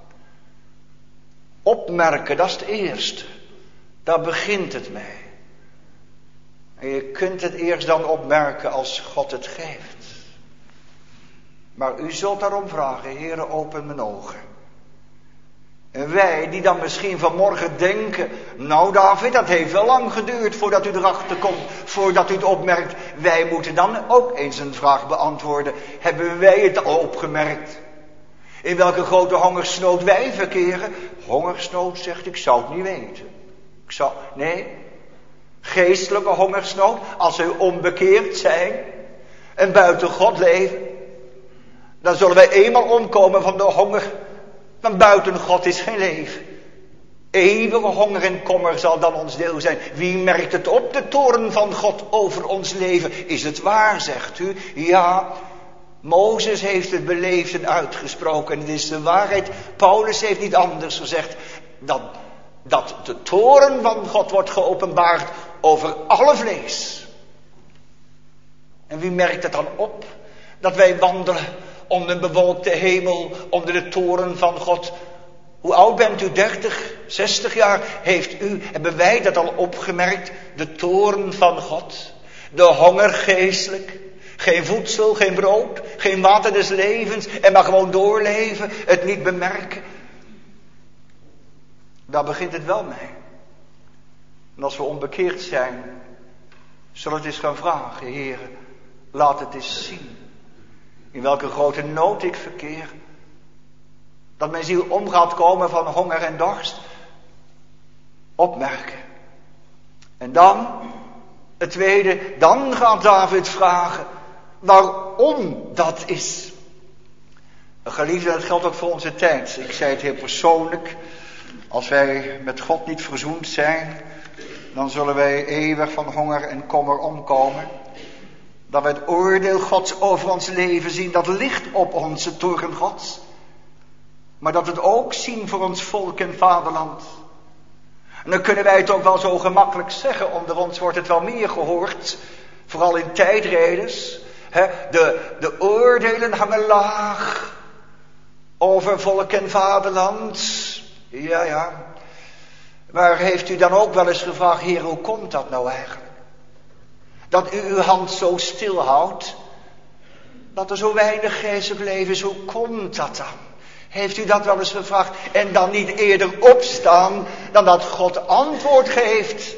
Opmerken, dat is het eerste. Daar begint het mee. En je kunt het eerst dan opmerken als God het geeft. Maar u zult daarom vragen, Heere, open mijn ogen. En wij die dan misschien vanmorgen denken, nou David, dat heeft wel lang geduurd voordat u erachter komt, voordat u het opmerkt. Wij moeten dan ook eens een vraag beantwoorden. Hebben wij het al opgemerkt? In welke grote hongersnood wij verkeren? Hongersnood, zegt, ik zou het niet weten. Ik zou, nee, geestelijke hongersnood, als wij onbekeerd zijn en buiten God leven, dan zullen wij eenmaal omkomen van de honger. Want buiten God is geen leven. Eeuwige honger en kommer zal dan ons deel zijn. Wie merkt het op, de toorn van God over ons leven? Is het waar, zegt u? Ja, Mozes heeft het beleefd en uitgesproken. En het is de waarheid. Paulus heeft niet anders gezegd. Dat, dat de toorn van God wordt geopenbaard over alle vlees. En wie merkt het dan op? Dat wij wandelen onder een bewolkte hemel, onder de toren van God. Hoe oud bent u? dertig, zestig jaar? Heeft u, hebben wij dat al opgemerkt? De toren van God. De honger geestelijk. Geen voedsel, geen brood, geen water des levens. En maar gewoon doorleven, het niet bemerken. Daar begint het wel mee. En als we onbekeerd zijn, zullen we het eens gaan vragen, Heere, laat het eens zien. In welke grote nood ik verkeer. Dat mijn ziel om gaat komen van honger en dorst. Opmerken. En dan, het tweede, dan gaat David vragen waarom dat is. Geliefde, dat geldt ook voor onze tijd. Ik zei het heel persoonlijk. Als wij met God niet verzoend zijn, dan zullen wij eeuwig van honger en kommer omkomen. Dat we het oordeel Gods over ons leven zien, dat ligt op onze toren Gods. Maar dat we het ook zien voor ons volk en vaderland. En dan kunnen wij het ook wel zo gemakkelijk zeggen, onder ons wordt het wel meer gehoord. Vooral in tijdredens. Hè, de, de oordelen hangen laag over volk en vaderland. Ja, ja. Maar heeft u dan ook wel eens gevraagd, Heer, hoe komt dat nou eigenlijk? Dat u uw hand zo stil houdt. Dat er zo weinig geestelijk leven is. Hoe komt dat dan? Heeft u dat wel eens gevraagd? En dan niet eerder opstaan dan dat God antwoord geeft.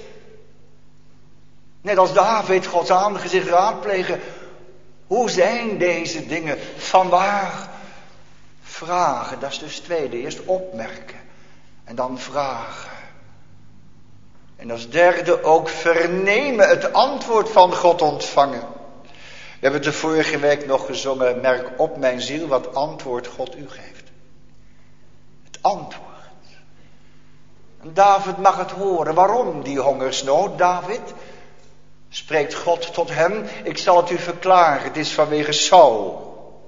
Net als David Gods aangezicht raadplegen. Hoe zijn deze dingen? Vanwaar? Vragen, dat is dus het tweede. Eerst opmerken. En dan vragen. En als derde ook vernemen, het antwoord van God ontvangen. We hebben het de vorige week nog gezongen. Merk op mijn ziel wat antwoord God u geeft. Het antwoord. En David mag het horen. Waarom die hongersnood, David? Spreekt God tot hem. Ik zal het u verklaren. Het is vanwege Saul.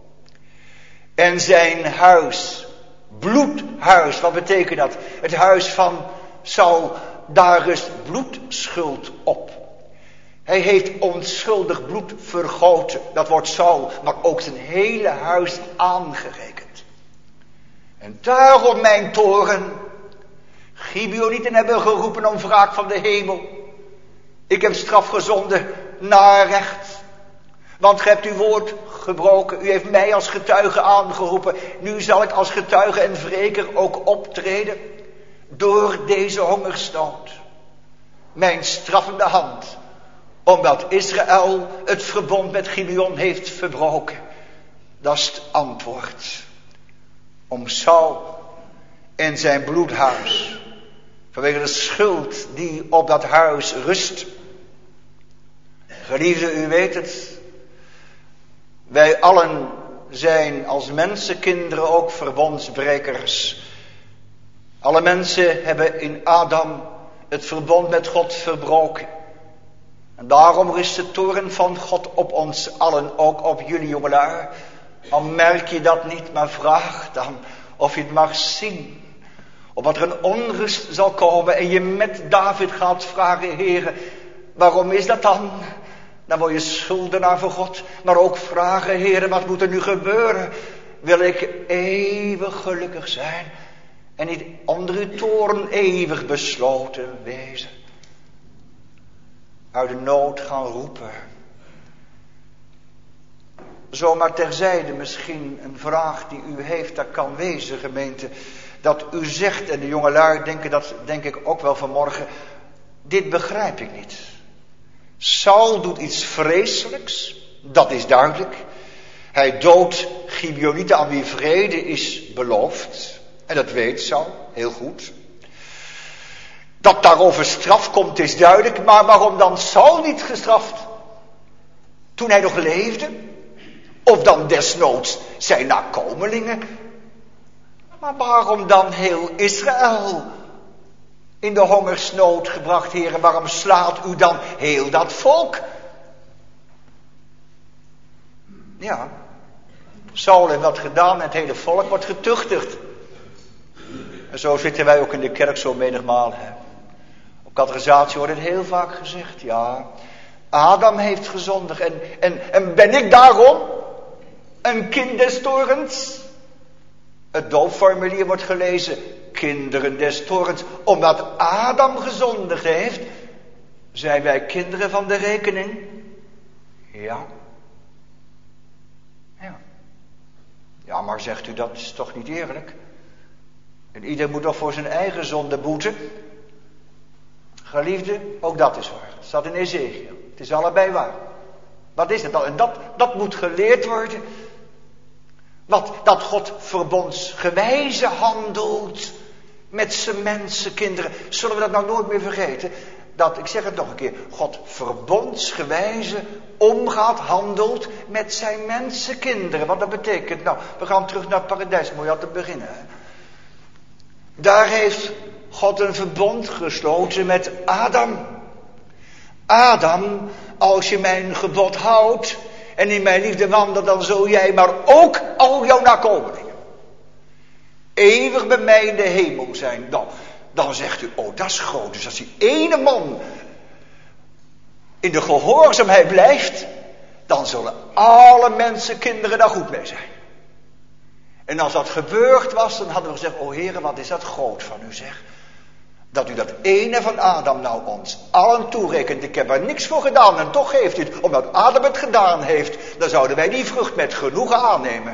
En zijn huis. Bloedhuis. Wat betekent dat? Het huis van Saul. Daar rust bloedschuld op. Hij heeft onschuldig bloed vergoten. Dat wordt Saul, maar ook zijn hele huis aangerekend. En daarom mijn toren. Gibeonieten hebben geroepen om wraak van de hemel. Ik heb straf gezonden naar recht. Want gij hebt uw woord gebroken. U heeft mij als getuige aangeroepen. Nu zal ik als getuige en wreker ook optreden. Door deze hongersnood. Mijn straffende hand. Omdat Israël het verbond met Gibeon heeft verbroken. Dat is het antwoord. Om Saul en zijn bloedhuis. Vanwege de schuld die op dat huis rust. Geliefde, u weet het. Wij allen zijn als mensenkinderen ook verbondsbrekers. Alle mensen hebben in Adam het verbond met God verbroken. En daarom rust de toorn van God op ons allen, ook op jullie jongelui. Al merk je dat niet, maar vraag dan of je het mag zien. Omdat er een onrust zal komen en je met David gaat vragen, Heere, waarom is dat dan? Dan word je schuldenaar voor God. Maar ook vragen, Heere, wat moet er nu gebeuren? Wil ik eeuwig gelukkig zijn en niet onder uw toorn eeuwig besloten wezen? Uit de nood gaan roepen. Zomaar terzijde misschien een vraag die u heeft, dat kan wezen, gemeente. Dat u zegt, en de jongelui denken dat, denk ik ook wel vanmorgen, dit begrijp ik niet. Saul doet iets vreselijks, dat is duidelijk. Hij doodt Gibeonieten aan wie vrede is beloofd. En dat weet Saul, heel goed. Dat daarover straf komt is duidelijk, maar waarom dan Saul niet gestraft? Toen hij nog leefde? Of dan desnoods zijn nakomelingen? Maar waarom dan heel Israël in de hongersnood gebracht, heren? Waarom slaat u dan heel dat volk? Ja, Saul heeft dat gedaan en het hele volk wordt getuchtigd. En zo zitten wij ook in de kerk zo menigmaal. Hè. Op catechisatie wordt het heel vaak gezegd, ja, Adam heeft gezondigd en, en, en ben ik daarom een kind des toorns? Het doopformulier wordt gelezen, kinderen des toorns. Omdat Adam gezondigd heeft, zijn wij kinderen van de rekening. Ja. Ja. Ja, maar zegt u, dat is toch niet eerlijk? En ieder moet toch voor zijn eigen zonde boeten? Geliefde, ook dat is waar. Het staat in Ezekiel. Het is allebei waar. Wat is het dan? En dat, dat moet geleerd worden. Wat, dat God verbondsgewijze handelt met zijn mensenkinderen. Zullen we dat nou nooit meer vergeten? Dat, ik zeg het nog een keer, God verbondsgewijze omgaat, handelt met zijn mensenkinderen. Wat dat betekent? Nou, we gaan terug naar het paradijs, moet je al te beginnen. Hè? Daar heeft God een verbond gesloten met Adam. Adam, als je mijn gebod houdt en in mijn liefde wandelt, dan zul jij, maar ook al jouw nakomelingen, eeuwig bij mij in de hemel zijn. Nou, dan zegt u, oh, dat is groot. Dus als die ene man in de gehoorzaamheid blijft, dan zullen alle mensenkinderen daar goed mee zijn. En als dat gebeurd was, dan hadden we gezegd, o Heere, wat is dat groot van u, zeg. Dat u dat ene van Adam nou ons allen toerekent. Ik heb er niks voor gedaan en toch geeft u het. Omdat Adam het gedaan heeft, dan zouden wij die vrucht met genoegen aannemen.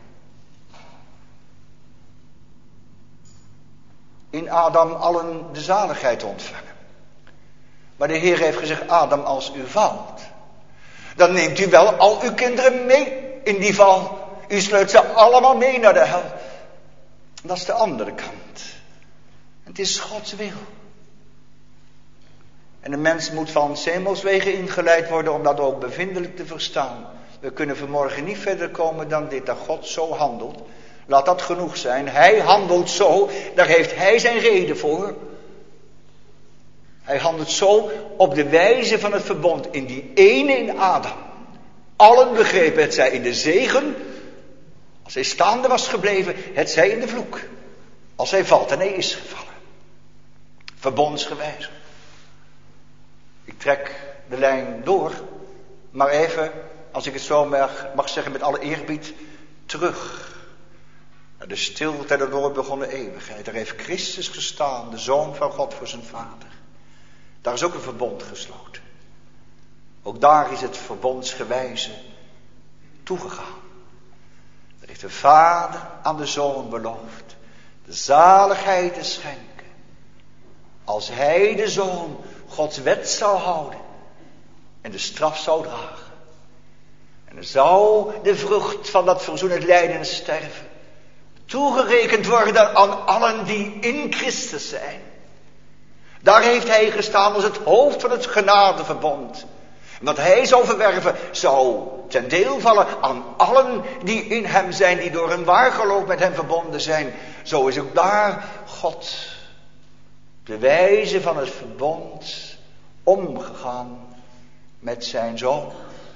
In Adam allen de zaligheid ontvangen. Maar de Heer heeft gezegd, Adam, als u valt, dan neemt u wel al uw kinderen mee in die val. U sleurt ze allemaal mee naar de hel. Dat is de andere kant. Het is Gods wil. En de mens moet van hemelswegen ingeleid worden om dat ook bevindelijk te verstaan. We kunnen vanmorgen niet verder komen dan dit, dat God zo handelt. Laat dat genoeg zijn. Hij handelt zo, daar heeft hij zijn reden voor. Hij handelt zo op de wijze van het verbond in die ene in Adam. Allen begrepen het zij in de zegen, als hij staande was gebleven, het zij in de vloek. Als hij valt en hij is gevallen. Verbondsgewijze. Ik trek de lijn door, maar even, als ik het zo mag, mag zeggen met alle eerbied, terug. Naar de stilte der nooit begonnen eeuwigheid. Daar heeft Christus gestaan, de Zoon van God voor zijn Vader. Daar is ook een verbond gesloten. Ook daar is het verbondsgewijze toegegaan. Daar heeft de Vader aan de Zoon beloofd de zaligheid te schenken. Als hij, de Zoon, Gods wet zou houden en de straf zou dragen. En er zou de vrucht van dat verzoenend lijden en sterven toegerekend worden aan allen die in Christus zijn. Daar heeft hij gestaan als het hoofd van het genadeverbond. En wat hij zou verwerven, zou ten deel vallen aan allen die in hem zijn, die door een waar geloof met hem verbonden zijn. Zo is ook daar God, de wijze van het verbond, omgegaan met zijn zoon.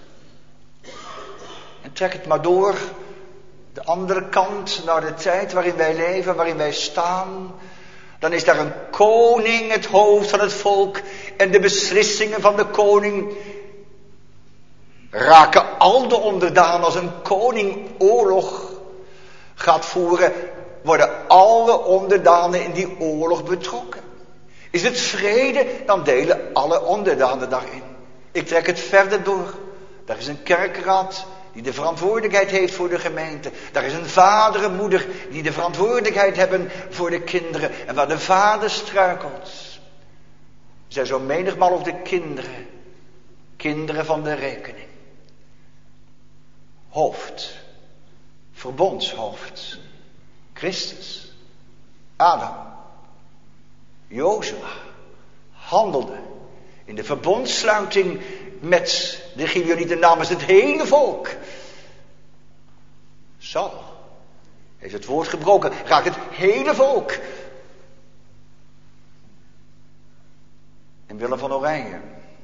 En trek het maar door, de andere kant, naar de tijd waarin wij leven, waarin wij staan. Dan is daar een koning, het hoofd van het volk. En de beslissingen van de koning raken al de onderdanen. Als een koning oorlog gaat voeren, worden alle onderdanen in die oorlog betrokken. Is het vrede, dan delen alle onderdanen daarin. Ik trek het verder door. Daar is een kerkraad die de verantwoordelijkheid heeft voor de gemeente. Daar is een vader en moeder die de verantwoordelijkheid hebben voor de kinderen. En waar de vader struikelt, zijn zo menigmaal ook de kinderen. Kinderen van de rekening. Hoofd. Verbondshoofd. Christus. Adam. Jozua. Handelde in de verbondssluiting met de Gibeonieten namens het hele volk. Saul heeft het woord gebroken, raakt het hele volk. En Willem van Oranje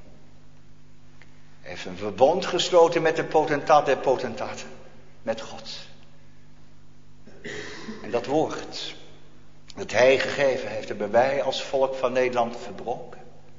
heeft een verbond gesloten met de potentaat der potentaten, met God. En dat woord dat hij gegeven heeft, hebben wij als volk van Nederland verbroken.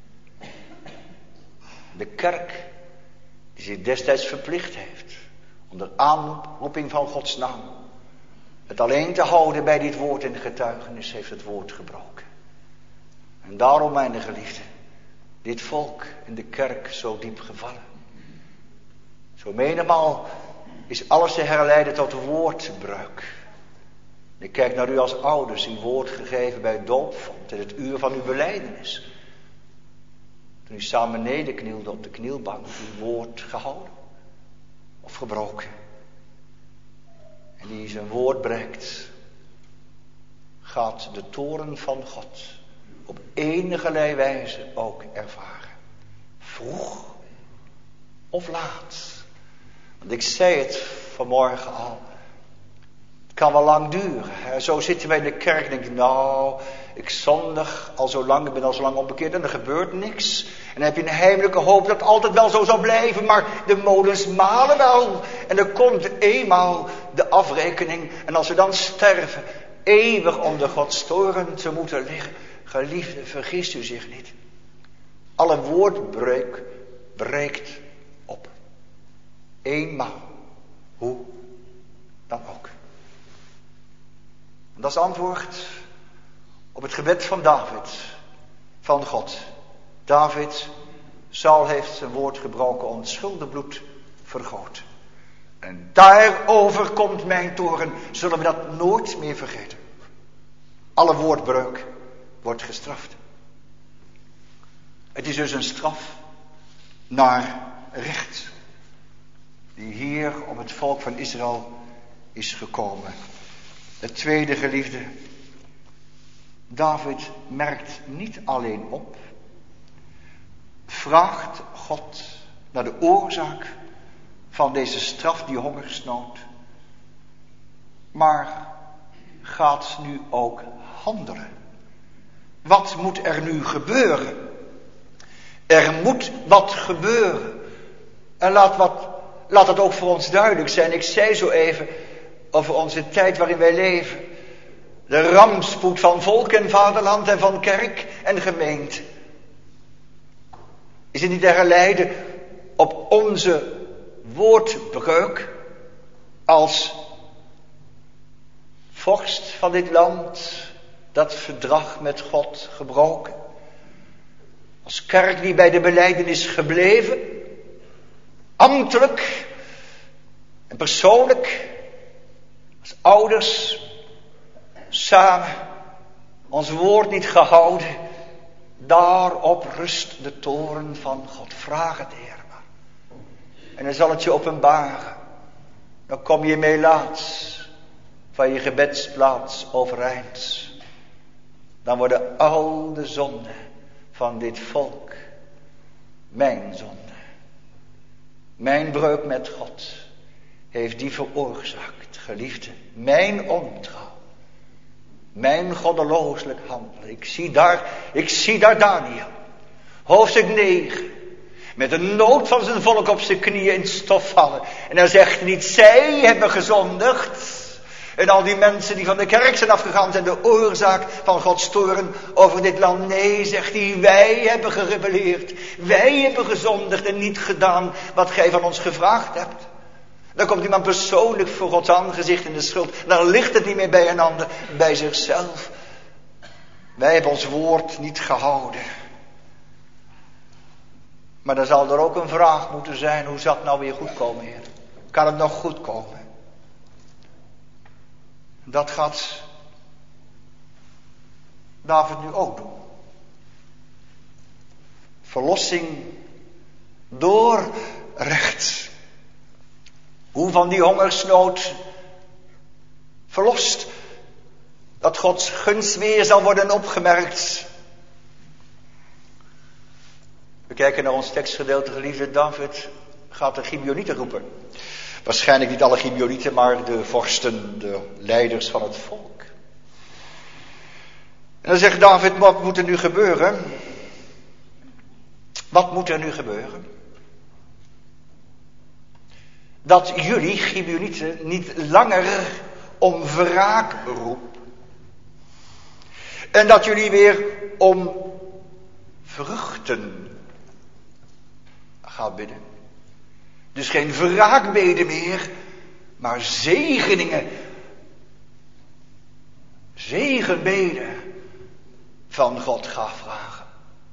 De kerk die zich destijds verplicht heeft, onder aanroeping van Gods naam, het alleen te houden bij dit woord in getuigenis, heeft het woord gebroken. En daarom, mijn geliefden, dit volk en de kerk zo diep gevallen. Zo menigmaal is alles te herleiden tot woordbreuk. Ik kijk naar u als ouders, uw woord gegeven bij het doopvond en het uur van uw belijdenis. Toen u samen nederknielde op de knielbank, uw woord gehouden of gebroken. En die zijn woord breekt, gaat de toorn van God op enigerlei wijze ook ervaren. Vroeg of laat. Want ik zei het vanmorgen al. Het kan wel lang duren. Zo zitten wij in de kerk en denken, nou, ik zondig al zo lang, ik ben al zo lang onbekeerd en er gebeurt niks. En dan heb je een heimelijke hoop dat het altijd wel zo zal blijven, maar de molens malen wel. En er komt eenmaal de afrekening. En als we dan sterven, eeuwig onder Gods toren te moeten liggen. Geliefde, vergist u zich niet. Alle woordbreuk breekt op. Eenmaal. Hoe dan ook. Dat is antwoord op het gebed van David, van God. David, Saul heeft zijn woord gebroken, onschuldig bloed vergoten. En daarover komt mijn toren, zullen we dat nooit meer vergeten. Alle woordbreuk wordt gestraft. Het is dus een straf naar recht, die hier op het volk van Israël is gekomen. Het tweede, geliefde, David merkt niet alleen op, vraagt God naar de oorzaak van deze straf, die hongersnood, maar gaat nu ook handelen. Wat moet er nu gebeuren? Er moet wat gebeuren. En laat, wat, laat het ook voor ons duidelijk zijn. Ik zei zo even over onze tijd waarin wij leven. De rampspoed van volk en vaderland en van kerk en gemeente. Is het niet te herleiden op onze woordbreuk als vorst van dit land, dat verdrag met God gebroken? Als kerk die bij de belijdenis gebleven, ambtelijk en persoonlijk, als ouders, samen, ons woord niet gehouden, daarop rust de toorn van God. Vraag het, Heer, maar. En dan zal het je openbaren. Dan kom je mee laat van je gebedsplaats overeind. Dan worden al de zonden van dit volk mijn zonde. Mijn breuk met God heeft die veroorzaakt, geliefde. Mijn ontrouw. Mijn goddelooselijk handelen. Ik zie daar, ik zie daar Daniel. Hoofdstuk negen. Met de nood van zijn volk op zijn knieën in het stof vallen. En dan zegt hij niet, zij hebben gezondigd. En al die mensen die van de kerk zijn afgegaan zijn de oorzaak van Gods toorn over dit land. Nee, zegt hij, wij hebben gerebelleerd. Wij hebben gezondigd en niet gedaan wat gij van ons gevraagd hebt. Dan komt iemand persoonlijk voor Gods aangezicht in de schuld. Dan ligt het niet meer bij een ander, bij zichzelf. Wij hebben ons woord niet gehouden. Maar dan zal er ook een vraag moeten zijn, hoe zal het nou weer goed komen, Heer? Kan het nog goed komen? Dat gaat David nu ook doen. Verlossing door recht. Hoe van die hongersnood verlost. Dat Gods gunst weer zal worden opgemerkt. We kijken naar ons tekstgedeelte, geliefde. David gaat de Gibeonieten roepen. Waarschijnlijk niet alle Gibeonieten, maar de vorsten, de leiders van het volk. En dan zegt David, wat moet er nu gebeuren? Wat moet er nu gebeuren? Dat jullie, Gibeonieten, niet langer om wraak roepen. En dat jullie weer om vruchten gaan bidden. Dus geen wraakbeden meer, maar zegeningen. Zegenbeden van God gaat vragen.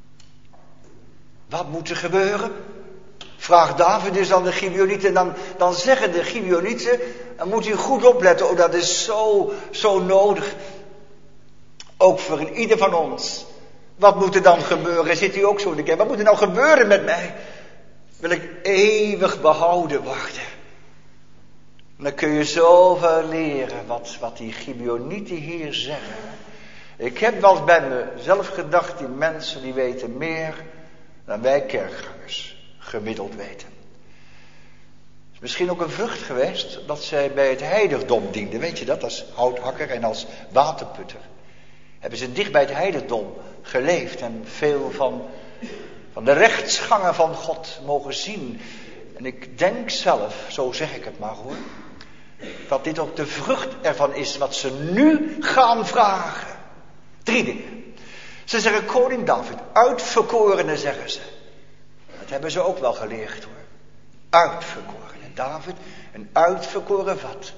Wat moet er gebeuren? Vraagt David dus aan de Gibeonieten. En dan, dan zeggen de Gibeonieten, dan moet u goed opletten. Oh, dat is zo, zo nodig. Ook voor ieder van ons. Wat moet er dan gebeuren? Zit u ook zo in de kerk? Wat moet er nou gebeuren met mij? Wil ik eeuwig behouden worden? En dan kun je zoveel leren wat, wat die Gibeonieten hier zeggen. Ik heb wel eens bij mezelf gedacht, die mensen die weten meer dan wij kerkgangers gemiddeld weten. Het is misschien ook een vrucht geweest dat zij bij het heiligdom dienden. Weet je dat, als houthakker en als waterputter. Hebben ze dicht bij het heiligdom geleefd en veel van, van de rechtsgangen van God mogen zien. En ik denk zelf, zo zeg ik het maar hoor, dat dit ook de vrucht ervan is wat ze nu gaan vragen. Drie dingen. Ze zeggen, koning David, uitverkorene zeggen ze. Dat hebben ze ook wel geleerd hoor. Uitverkorene David, een uitverkoren wat?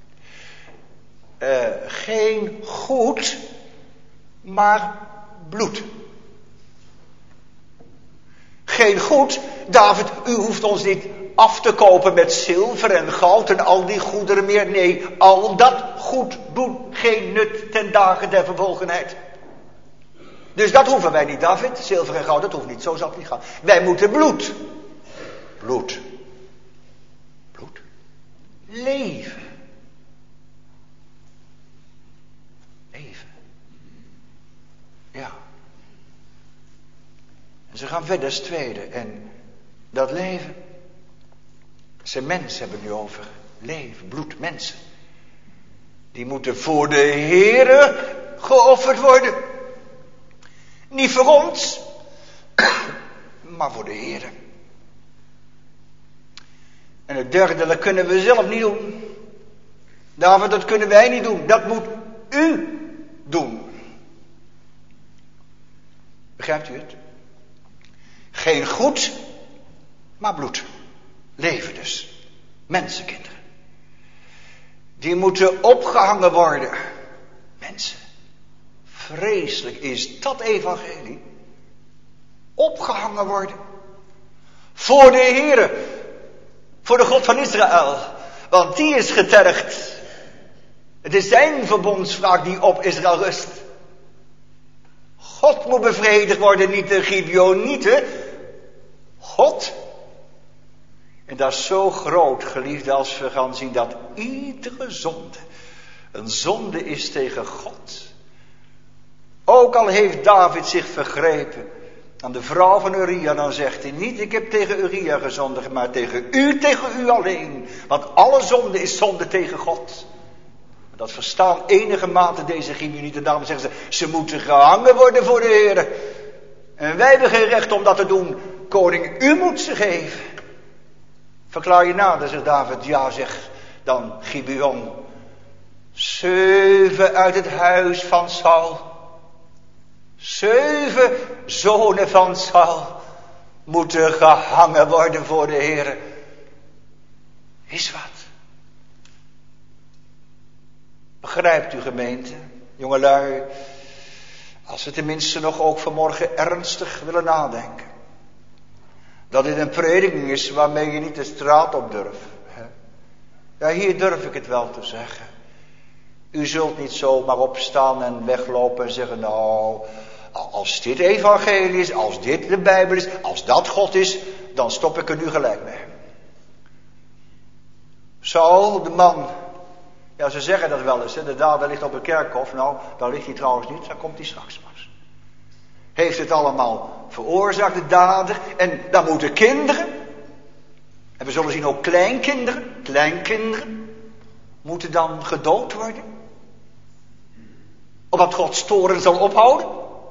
Uh, geen goed, maar bloed. Geen goed, David, u hoeft ons niet af te kopen met zilver en goud en al die goederen meer. Nee, al dat goed doet geen nut ten dagen der vervolgenheid. Dus dat hoeven wij niet, David. Zilver en goud, dat hoeft niet. Zo zal het niet gaan. Wij moeten bloed. Bloed. Bloed. Leven. Leven. Ja. En ze gaan verder, als tweede. En dat leven. Ze mensen hebben nu over leven, bloed, mensen. Die moeten voor de Heere geofferd worden. Niet voor ons, maar voor de Heere. En het derde, dat kunnen we zelf niet doen. David, dat kunnen wij niet doen. Dat moet u doen. Begrijpt u het? Geen goed, maar bloed. Leven dus. Mensenkinderen. Die moeten opgehangen worden. Mensen. Vreselijk is dat evangelie. Opgehangen worden. Voor de Heere. Voor de God van Israël. Want die is getergd. Het is zijn verbondswraak die op Israël rust. God moet bevredigd worden, niet de Gibeonieten. God. En dat is zo groot, geliefde, als we gaan zien dat iedere zonde een zonde is tegen God. Ook al heeft David zich vergrepen aan de vrouw van Uria, dan zegt hij niet, ik heb tegen Uria gezondigd, maar tegen u, tegen u alleen. Want alle zonde is zonde tegen God. Dat verstaan enige mate deze Gibeonieten. Daarom zeggen ze, ze moeten gehangen worden voor de Heer. En wij hebben geen recht om dat te doen. koning, u moet ze geven. Verklaar je nader, zegt David. Ja, zegt dan Gibeon. Zeven uit het huis van Saul. Zeven zonen van Saul moeten gehangen worden voor de Heere. Is wat. Begrijpt u, gemeente, jongelui, als we tenminste nog ook vanmorgen ernstig willen nadenken. Dat dit een prediking is waarmee je niet de straat op durft. Hè? Ja, hier durf ik het wel te zeggen. U zult niet zomaar opstaan en weglopen en zeggen, nou, als dit evangelie is, als dit de Bijbel is, als dat God is, dan stop ik er nu gelijk mee. Saul, de man, ja, ze zeggen dat wel eens, hè, de dader ligt op een kerkhof. Nou, daar ligt hij trouwens niet, daar komt hij straks pas. Heeft het allemaal veroorzaakt, de dader, en dan moeten kinderen, en we zullen zien ook kleinkinderen, kleinkinderen, moeten dan gedood worden. Opdat Gods toorn zal ophouden.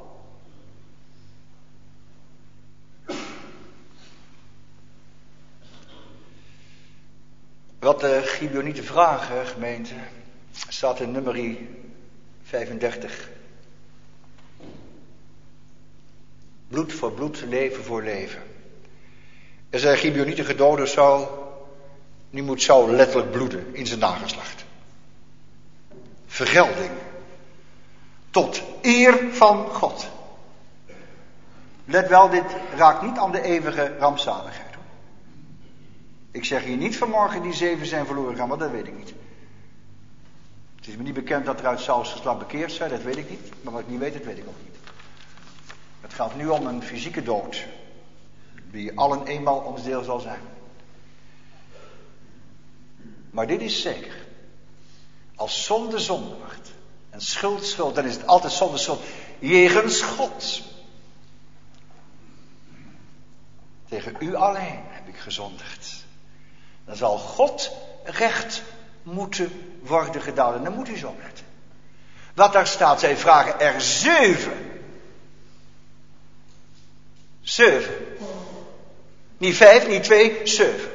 Wat de Gibeonieten vragen, gemeente, staat in nummerie vijfendertig. Bloed voor bloed, leven voor leven. Er zijn Gibeonieten gedood door Saul. Nu moet Saul letterlijk bloeden in zijn nageslacht. Vergelding. Tot eer van God. Let wel, dit raakt niet aan de eeuwige rampzaligheid. Ik zeg hier niet vanmorgen die zeven zijn verloren gaan, want dat weet ik niet. Het is me niet bekend dat er uit Sauls geslacht bekeerd zijn, dat weet ik niet. Maar wat ik niet weet, dat weet ik ook niet. Het gaat nu om een fysieke dood. Die allen eenmaal ons deel zal zijn. Maar dit is zeker. Als zonde zonde wordt. En schuld schuld, dan is het altijd zonde schuld. Jegens God. Tegen u alleen heb ik gezondigd. Dan zal God recht moeten worden gedaan. En dan moet u zo opletten. Wat daar staat, zij vragen er zeven. Zeven. Niet vijf, niet twee, zeven.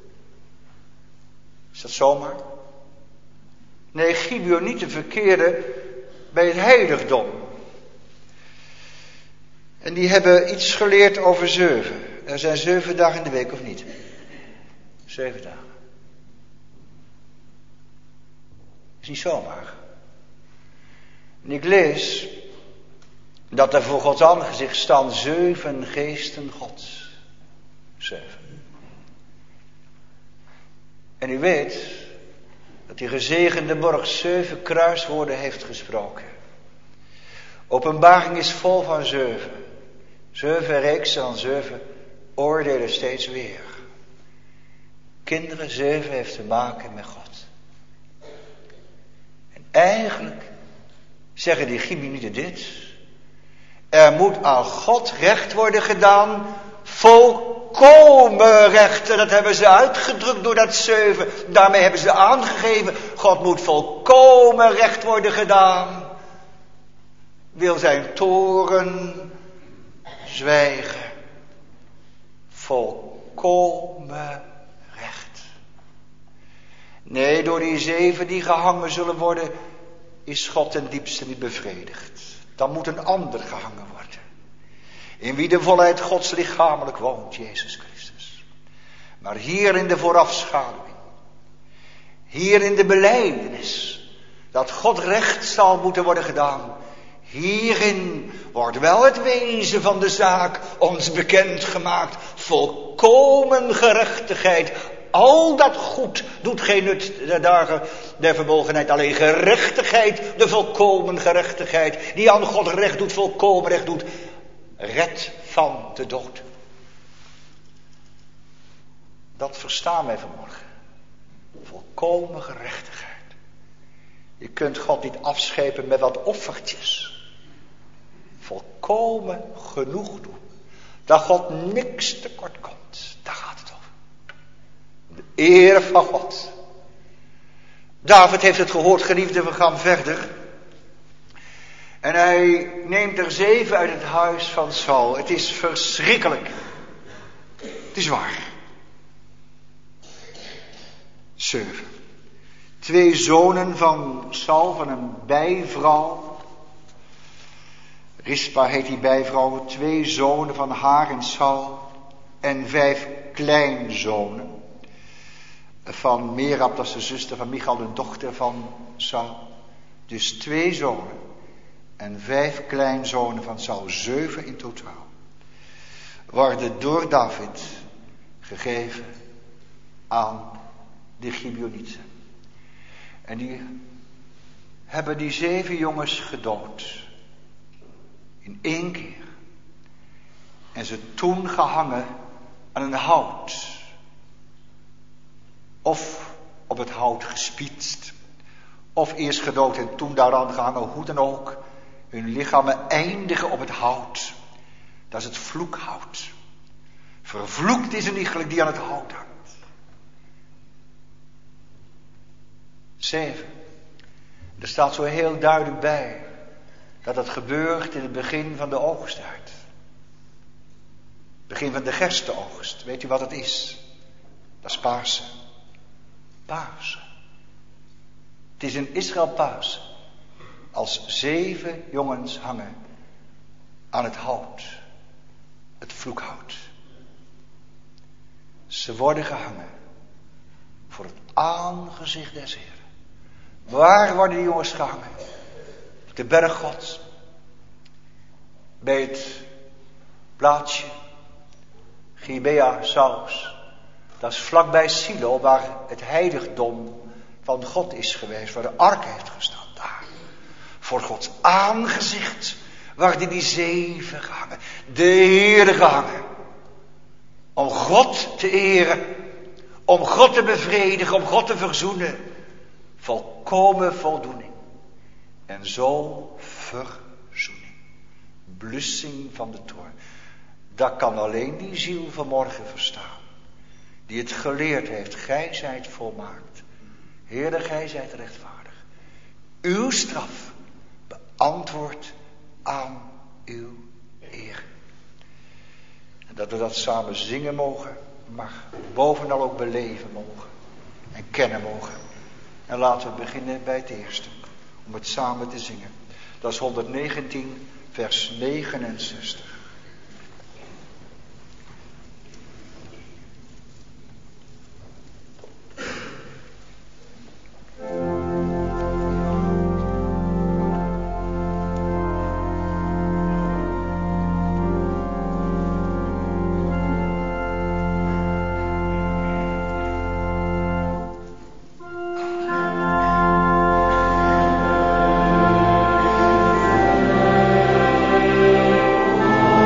Is dat zomaar? Nee, Gibeonieten verkeerden bij het heiligdom. En die hebben iets geleerd over zeven. Er zijn zeven dagen in de week, of niet? Zeven dagen. Is niet zomaar. En ik lees dat er voor Gods aangezicht staan zeven geesten Gods. Zeven. En u weet dat die gezegende borg zeven kruiswoorden heeft gesproken. Openbaring is vol van zeven. Zeven reeksen van zeven oordelen steeds weer. Kinderen, zeven heeft te maken met God. En eigenlijk zeggen die Gibeonieten dit. Er moet aan God recht worden gedaan. Volkomen recht. En dat hebben ze uitgedrukt door dat zeven. Daarmee hebben ze aangegeven. God moet volkomen recht worden gedaan. Wil zijn toren zwijgen. Volkomen recht. Nee, door die zeven die gehangen zullen worden, is God ten diepste niet bevredigd. Dan moet een ander gehangen worden. In wie de volheid Gods lichamelijk woont, Jezus Christus. Maar hier in de voorafschaduwing. Hier in de belijdenis. Dat God recht zal moeten worden gedaan. Hierin wordt wel het wezen van de zaak ons bekendgemaakt. Volkomen gerechtigheid. Al dat goed doet geen nut de dagen der verbolgenheid. Alleen gerechtigheid, de volkomen gerechtigheid. Die aan God recht doet, volkomen recht doet. Red van de dood. Dat verstaan wij vanmorgen. Volkomen gerechtigheid. Je kunt God niet afschepen met wat offertjes. Volkomen genoeg doen. Dat God niks tekort komt. Daar gaat het over. De eer van God. David heeft het gehoord, geliefde, we gaan verder. En hij neemt er zeven uit het huis van Saul. Het is verschrikkelijk. is waar. Zeven. Twee zonen van Saul, van een bijvrouw. Rispa heet die bijvrouw. Twee zonen van haar en Saul. En vijf kleinzonen. Van Merab, dat is de zuster van Michal, de dochter van Saul. Dus twee zonen. En vijf kleinzonen van Saul. Zeven in totaal. Worden door David gegeven aan de Gibeonieten. En die hebben die zeven jongens gedood. In één keer. En ze toen gehangen aan een hout. Of op het hout gespietst. Of eerst gedood en toen daaraan gehangen. Hoe dan ook. Hun lichamen eindigen op het hout. Dat is het vloekhout. Vervloekt is een iegelijk die aan het hout hangt. Zeven. Er staat zo heel duidelijk bij dat het gebeurt in het begin van de oogsttijd. Begin van de gerstenoogst. Weet u wat het is? Dat is Pasen. Pasen. Het is in Israël Pasen. Als zeven jongens hangen aan het hout. Het vloekhout. Ze worden gehangen voor het aangezicht des Heeren. Waar worden die jongens gehangen? Op de berg Gods. Bij het plaatsje Gibea Saus. Dat is vlakbij Silo, waar het heiligdom van God is geweest. Waar de ark heeft gestaan. Daar. Voor Gods aangezicht werden die zeven gehangen. De Heere gehangen. Om God te eren. Om God te bevredigen. Om God te verzoenen. Volkomen voldoening. En zo verzoening. Blussing van de toorn. Dat kan alleen die ziel vanmorgen verstaan. Die het geleerd heeft. Gij zijt volmaakt. Heere, gij zijt rechtvaardig. Uw straf beantwoordt aan uw eer. En dat we dat samen zingen mogen. Maar bovenal ook beleven mogen. En kennen mogen. En laten we beginnen bij het eerste. Om het samen te zingen. Dat is honderdnegentien vers negenenzestig. Amen.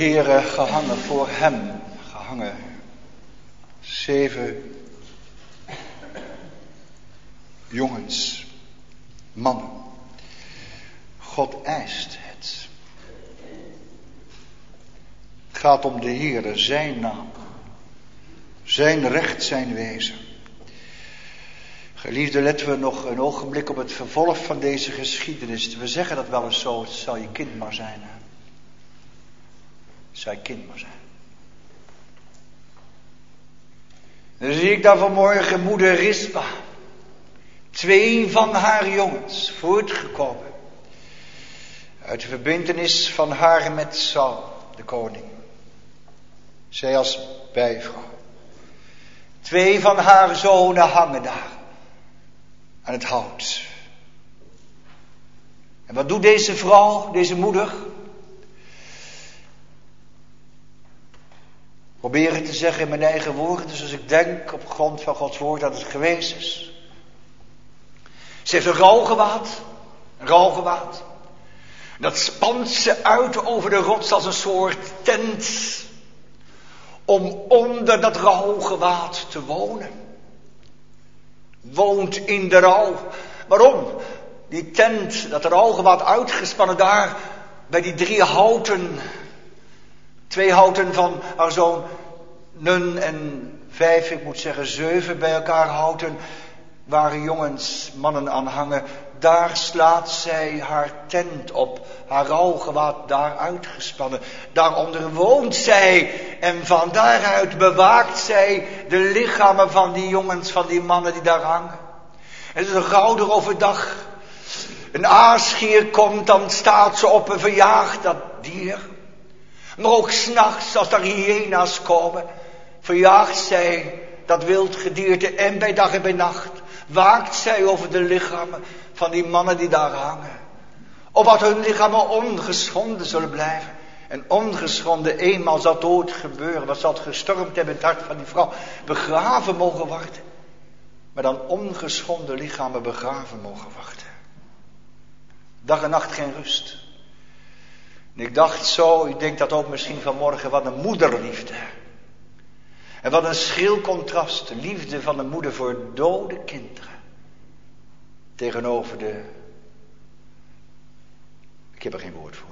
Heere gehangen, voor hem gehangen. Zeven jongens, mannen. God eist het. Het gaat om de Heere, zijn naam. Zijn recht, zijn wezen. Geliefde, letten we nog een ogenblik op het vervolg van deze geschiedenis. We zeggen dat wel eens zo, het zal je kind maar zijn. Hè? Het zal je kind maar zijn. Dan zie ik daar vanmorgen moeder Rispa. Twee van haar jongens voortgekomen. Uit de verbintenis van haar met Saul, de koning. Zij als bijvrouw. Twee van haar zonen hangen daar. Aan het hout. En wat doet deze vrouw, deze moeder? Probeer het te zeggen in mijn eigen woorden, zoals ik denk op grond van Gods woord dat het geweest is. Ze heeft een rouwgewaad, een rouwgewaad. Dat spant ze uit over de rots als een soort tent. Om onder dat rouwgewaad te wonen. Woont in de rouw. Waarom? Die tent, dat rouwgewaad uitgespannen daar, bij die drie houten. Twee houten van haar zoon Nun en vijf, ik moet zeggen zeven bij elkaar houten. Waar jongens, mannen aan hangen. Daar slaat zij haar tent op. Haar rouwgewaad daar uitgespannen. Daaronder woont zij. En van daaruit bewaakt zij de lichamen van die jongens, van die mannen die daar hangen. Het is een rouw overdag. Een aasgier komt, dan staat ze op en verjaagt dat dier. Maar ook 's nachts, als daar hyena's komen, verjaagt zij dat wild gedierte. En bij dag en bij nacht waakt zij over de lichamen van die mannen die daar hangen. Opdat hun lichamen ongeschonden zullen blijven. En ongeschonden, eenmaal zal het ooit gebeuren. Wat zal het gestormd hebben in het hart van die vrouw. Begraven mogen worden. Maar dan ongeschonden lichamen begraven mogen worden. Dag en nacht geen rust. En ik dacht zo, ik denk dat ook misschien vanmorgen, wat een moederliefde. En wat een schril contrast, de liefde van een moeder voor dode kinderen. Tegenover de, ik heb er geen woord voor.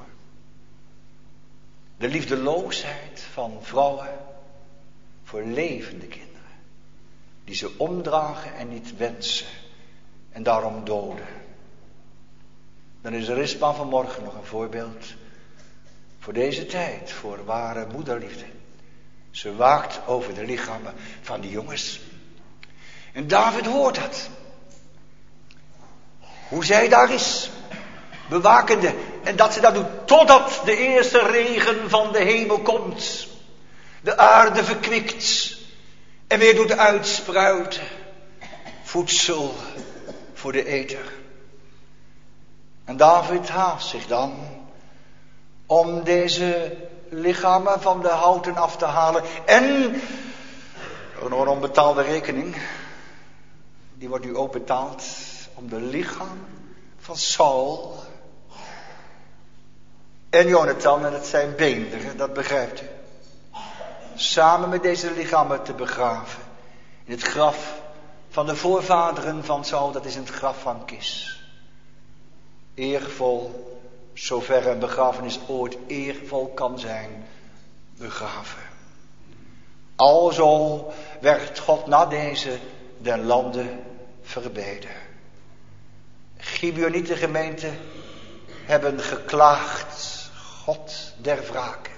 De liefdeloosheid van vrouwen voor levende kinderen. Die ze omdragen en niet wensen. En daarom doden. Dan is er Rispa vanmorgen nog een voorbeeld. Voor deze tijd, voor ware moederliefde. Ze waakt over de lichamen van die jongens. En David hoort dat. Hoe zij daar is. Bewakende. En dat ze dat doet totdat de eerste regen van de hemel komt. De aarde verkwikt. En weer doet uitspruiten. Voedsel voor de eter. En David haast zich dan om deze lichamen van de houten af te halen. En een onbetaalde rekening. Die wordt nu ook betaald. Om de lichaam van Saul en Jonathan, en het zijn beenderen, dat begrijpt u. Samen met deze lichamen te begraven. In het graf van de voorvaderen van Saul, dat is in het graf van Kis. Eervol, zover een begrafenis ooit eervol kan zijn, begraven. Alzo werd God na deze den landen verbeden. Gibeonieten gemeente hebben geklaagd, God der wrake.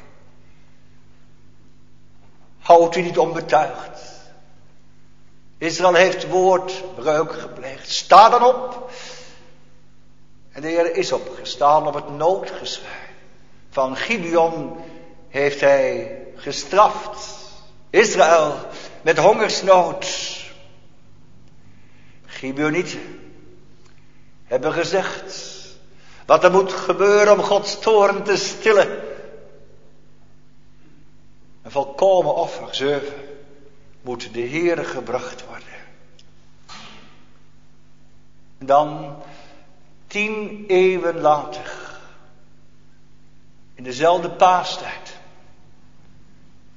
Houdt u niet onbetuigd. Israël heeft woordbreuk gepleegd. Sta dan op. En de Heer is opgestaan op het noodgezwij. Van Gibeon heeft hij gestraft. Israël met hongersnood. Gibeonieten hebben gezegd wat er moet gebeuren om Gods toorn te stillen. Een volkomen offer, zeven, moet de Heere gebracht worden. En dan, tien eeuwen later, in dezelfde paastijd,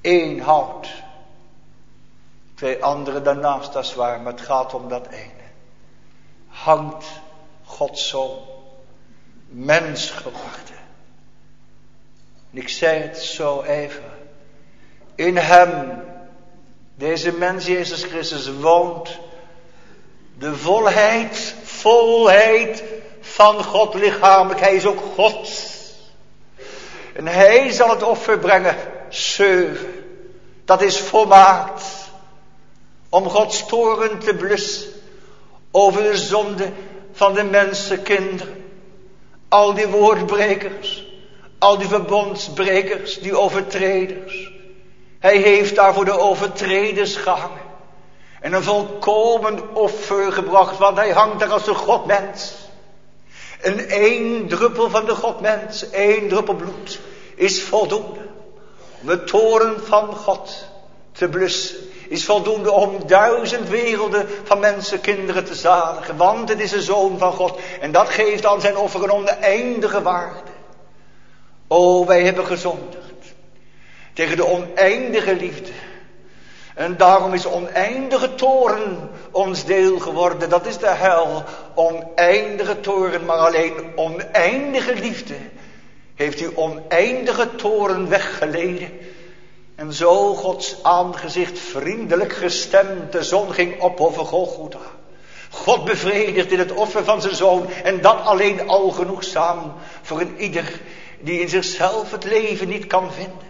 Eén hout. Twee andere daarnaast, dat is waar, maar het gaat om dat ene. Hangt Gods Zoon, mens geworden. En ik zei het zo even. In hem, deze mens Jezus Christus, woont de volheid, volheid van God lichamelijk. Hij is ook God. En hij zal het offer brengen, zeven. Dat is volmaakt. Om Gods toorn te blussen over de zonde van de mensenkinderen. Al die woordbrekers, al die verbondsbrekers, die overtreders. Hij heeft daar voor de overtreders gehangen. En een volkomen offer gebracht, want hij hangt daar als de Godmens. En één druppel van de Godmens, één druppel bloed, is voldoende om de toorn van God te blussen. Is voldoende om duizend werelden van mensenkinderen te zaligen. Want het is de Zoon van God. En dat geeft aan zijn offer een oneindige waarde. O, wij hebben gezondigd tegen de oneindige liefde. En daarom is oneindige toorn ons deel geworden. Dat is de hel. Oneindige toorn, maar alleen oneindige liefde heeft die oneindige toorn weggeleden. En zo Gods aangezicht vriendelijk gestemd, de zon ging op over Golgotha. God bevredigt in het offer van zijn Zoon en dat alleen al genoegzaam voor een ieder die in zichzelf het leven niet kan vinden.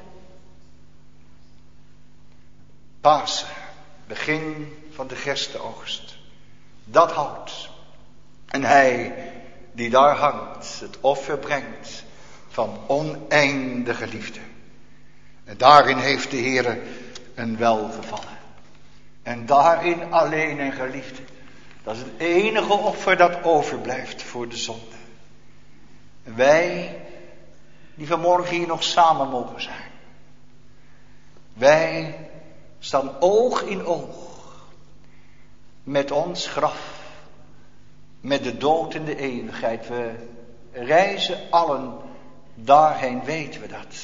Pasen, begin van de gerstenoogst. Dat houdt. En hij die daar hangt, het offer brengt van oneindige liefde. En daarin heeft de Heer een welgevallen. En daarin alleen een geliefde. Dat is het enige offer dat overblijft voor de zonde. En wij die vanmorgen hier nog samen mogen zijn. Wij staan oog in oog met ons graf. Met de dood in de eeuwigheid. We reizen allen daarheen, weten we dat.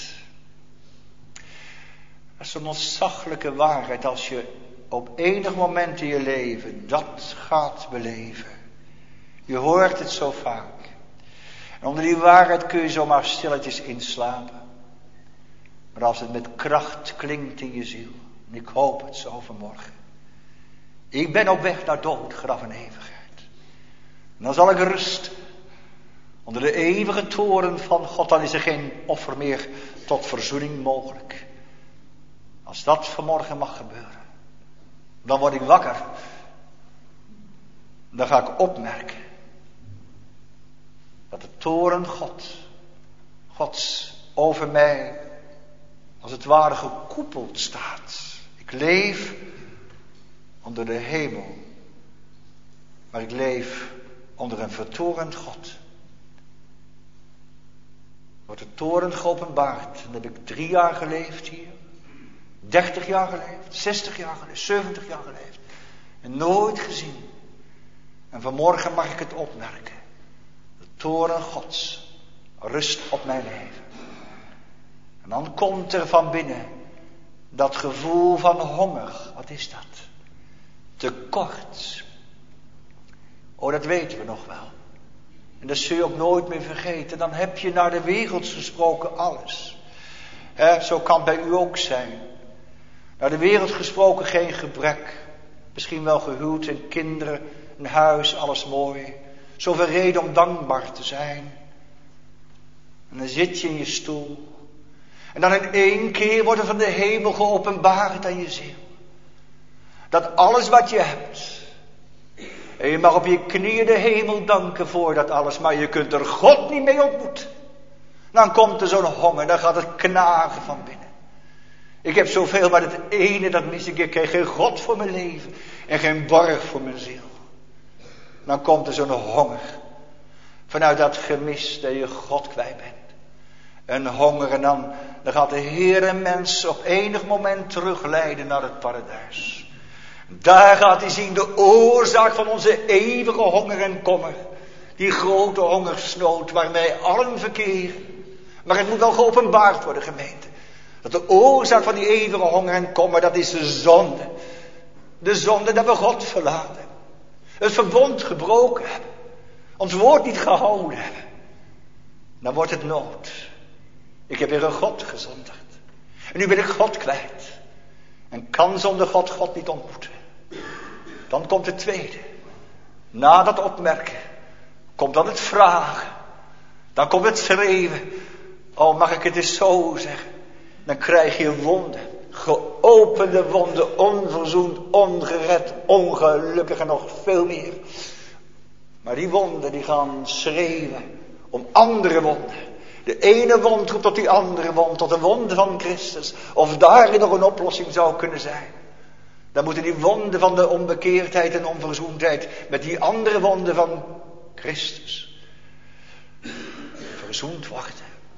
Dat is een ontzaglijke waarheid als je op enig moment in je leven dat gaat beleven. Je hoort het zo vaak. En onder die waarheid kun je zomaar stilletjes inslapen. Maar als het met kracht klinkt in je ziel. En ik hoop het zo vanmorgen. Ik ben op weg naar dood, graf en eeuwigheid. En dan zal ik rusten. Onder de eeuwige toren van God. Dan is er geen offer meer tot verzoening mogelijk. Als dat vanmorgen mag gebeuren. Dan word ik wakker. Dan ga ik opmerken. Dat de toren God. Gods over mij. Als het ware gekoepeld staat. Ik leef onder de hemel. Maar ik leef onder een vertorend God. Wordt de toren geopenbaard. En dan heb ik drie jaar geleefd hier. dertig jaar geleefd. zestig jaar geleefd. zeventig jaar geleefd. En nooit gezien. En vanmorgen mag ik het opmerken. De toren Gods rust op mijn leven. En dan komt er van binnen dat gevoel van honger. Wat is dat? Tekort. Oh, dat weten we nog wel. En dat zul je ook nooit meer vergeten. Dan heb je naar de wereld gesproken alles. He, zo kan het bij u ook zijn. Naar de wereld gesproken geen gebrek. Misschien wel gehuwd en kinderen, een huis, alles mooi. Zoveel reden om dankbaar te zijn. En dan zit je in je stoel. En dan in één keer wordt er van de hemel geopenbaard aan je ziel. Dat alles wat je hebt. En je mag op je knieën de hemel danken voor dat alles. Maar je kunt er God niet mee ontmoeten. Dan komt er zo'n honger. Dan gaat het knagen van binnen. Ik heb zoveel, maar het ene dat mis ik. Ik kreeg geen God voor mijn leven. En geen borg voor mijn ziel. Dan komt er zo'n honger. Vanuit dat gemis dat je God kwijt bent. Een honger en dan, dan gaat de Heer een mens op enig moment terugleiden naar het paradijs. Daar gaat hij zien de oorzaak van onze eeuwige honger en kommer. Die grote hongersnood waar wij allen verkeren. Maar het moet wel geopenbaard worden, gemeente. Dat de oorzaak van die eeuwige honger en kommer, dat is de zonde. De zonde dat we God verlaten. Het verbond gebroken hebben. Ons woord niet gehouden hebben. Dan wordt het nood. Ik heb weer een God gezondigd. En nu ben ik God kwijt. En kan zonder God God niet ontmoeten. Dan komt het tweede. Na dat opmerken. Komt dan het vragen. Dan komt het schreeuwen. Oh, mag ik het eens zo zeggen. Dan krijg je wonden. Geopende wonden. Onverzoend, ongered, ongelukkig en nog veel meer. Maar die wonden die gaan schreeuwen om andere wonden. De ene wond roept tot die andere wond, tot de wond van Christus. Of daarin nog een oplossing zou kunnen zijn. Dan moeten die wonden van de onbekeerdheid en onverzoendheid met die andere wonden van Christus verzoend worden.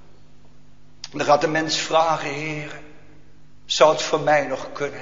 En dan gaat de mens vragen, Heer, zou het voor mij nog kunnen?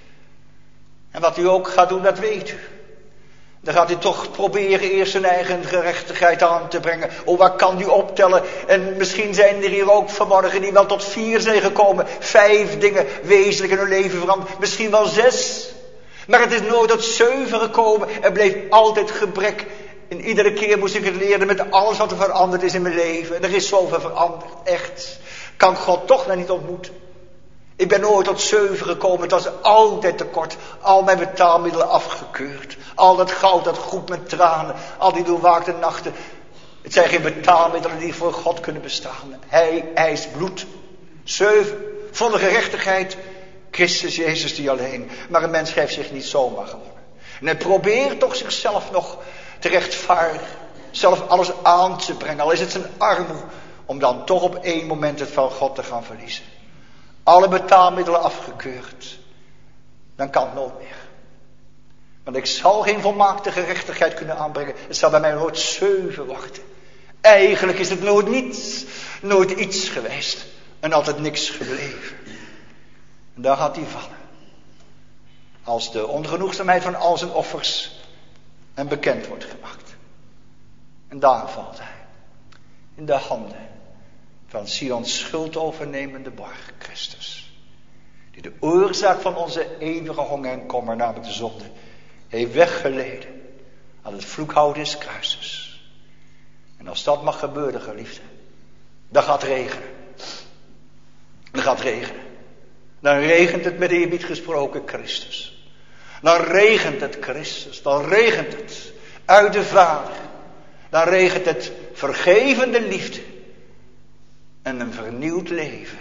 En wat u ook gaat doen, dat weet u. Dan gaat u toch proberen eerst zijn eigen gerechtigheid aan te brengen. Oh, wat kan u optellen? En misschien zijn er hier ook vanmorgen die wel tot vier zijn gekomen. Vijf dingen wezenlijk in hun leven veranderd. Misschien wel zes. Maar het is nooit tot zeven gekomen. Er bleef altijd gebrek. En iedere keer moest ik het leren met alles wat er veranderd is in mijn leven. Er is zoveel veranderd. Echt. Kan ik God toch nog niet ontmoeten? Ik ben nooit tot zeven gekomen. Het was altijd tekort. Al mijn betaalmiddelen afgekeurd. Al dat goud, dat goed met tranen. Al die doorwaakte nachten. Het zijn geen betaalmiddelen die voor God kunnen bestaan. Hij eist bloed. Zeven. Volle gerechtigheid. Christus Jezus die alleen. Maar een mens geeft zich niet zomaar gewonnen. En hij probeert toch zichzelf nog te rechtvaardigen. Zelf alles aan te brengen. Al is het zijn armoede. Om dan toch op één moment het van God te gaan verliezen. Alle betaalmiddelen afgekeurd. Dan kan het nooit meer. Want ik zal geen volmaakte gerechtigheid kunnen aanbrengen. Het zal bij mij nooit zeven wachten. Eigenlijk is het nooit niets. Nooit iets geweest. En altijd niks gebleven. En daar gaat hij vallen. Als de ongenoegzaamheid van al zijn offers hem bekend wordt gemaakt. En daar valt hij. In de handen van Sions schuldovernemende borg, Christus. Die de oorzaak van onze eeuwige honger en kommer, namelijk de zonde, heeft weggeleden aan het vloekhout des kruises. En als dat mag gebeuren, geliefde, dan gaat het regenen. Dan gaat het regenen. Dan regent het met eerbied gesproken Christus. Dan regent het Christus. Dan regent het uit de Vader. Dan regent het vergevende liefde. En een vernieuwd leven.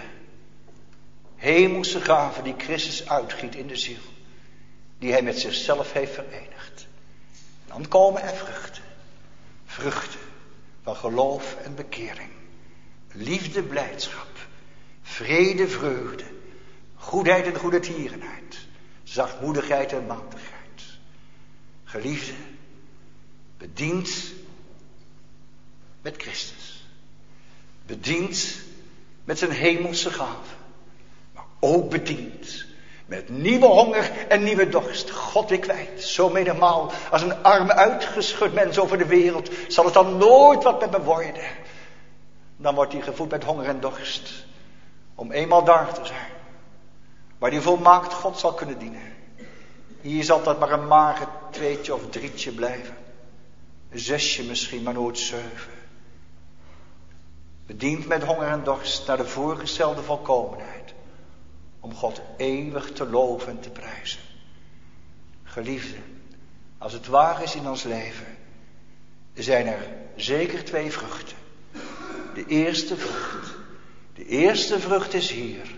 Hemelse gave die Christus uitgiet in de ziel. Die hij met zichzelf heeft verenigd. En dan komen er vruchten. Vruchten van geloof en bekering. Liefde, blijdschap. Vrede, vreugde. Goedheid en goedertierenheid. Zachtmoedigheid en matigheid. Geliefde, bediend met Christus. Bediend met zijn hemelse gave. Maar ook bediend met nieuwe honger en nieuwe dorst. God ik kwijt. Zo menigmaal als een arme uitgeschud mens over de wereld. Zal het dan nooit wat met me worden. Dan wordt hij gevoed met honger en dorst. Om eenmaal daar te zijn. Waar hij volmaakt God zal kunnen dienen. Hier zal dat maar een mager tweetje of drietje blijven. Een zesje misschien, maar nooit zeven. Bediend met honger en dorst naar de voorgestelde volkomenheid. Om God eeuwig te loven en te prijzen. Geliefde, als het waar is in ons leven, zijn er zeker twee vruchten. De eerste vrucht. De eerste vrucht is hier.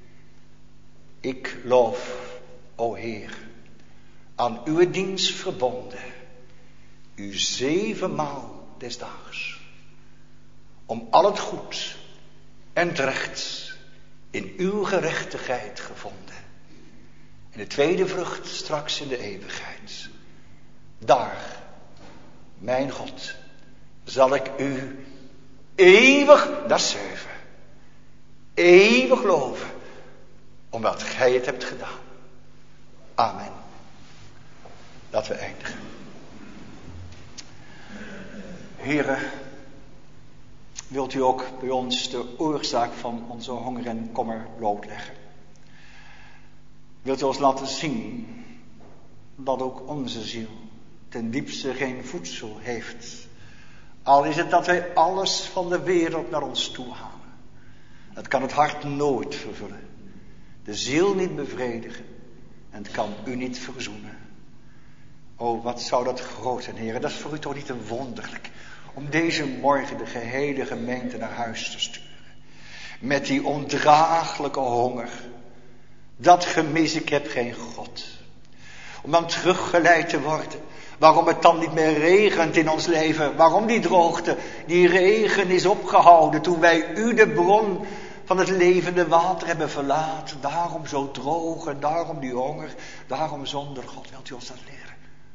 Ik loof, o Heer, aan uw dienst verbonden, u zevenmaal des daags, om al het goed en het recht in uw gerechtigheid gevonden. En de tweede vrucht straks in de eeuwigheid. Daar, mijn God, zal ik u eeuwig, dat is zeven, eeuwig loven, omdat gij het hebt gedaan. Amen. Laten we eindigen. Heere, wilt u ook bij ons de oorzaak van onze honger en kommer blootleggen. Wilt u ons laten zien dat ook onze ziel ten diepste geen voedsel heeft. Al is het dat wij alles van de wereld naar ons toe halen. Het kan het hart nooit vervullen. De ziel niet bevredigen. En het kan u niet verzoenen. O, wat zou dat groot zijn, heren. Dat is voor u toch niet te wonderlijk. Om deze morgen de gehele gemeente naar huis te sturen. Met die ondraaglijke honger. Dat gemis, ik heb geen God. Om dan teruggeleid te worden. Waarom het dan niet meer regent in ons leven. Waarom die droogte. Die regen is opgehouden toen wij u de bron van het levende water hebben verlaten. Daarom zo droog en daarom die honger. Daarom zonder God. Wilt u ons dat leren?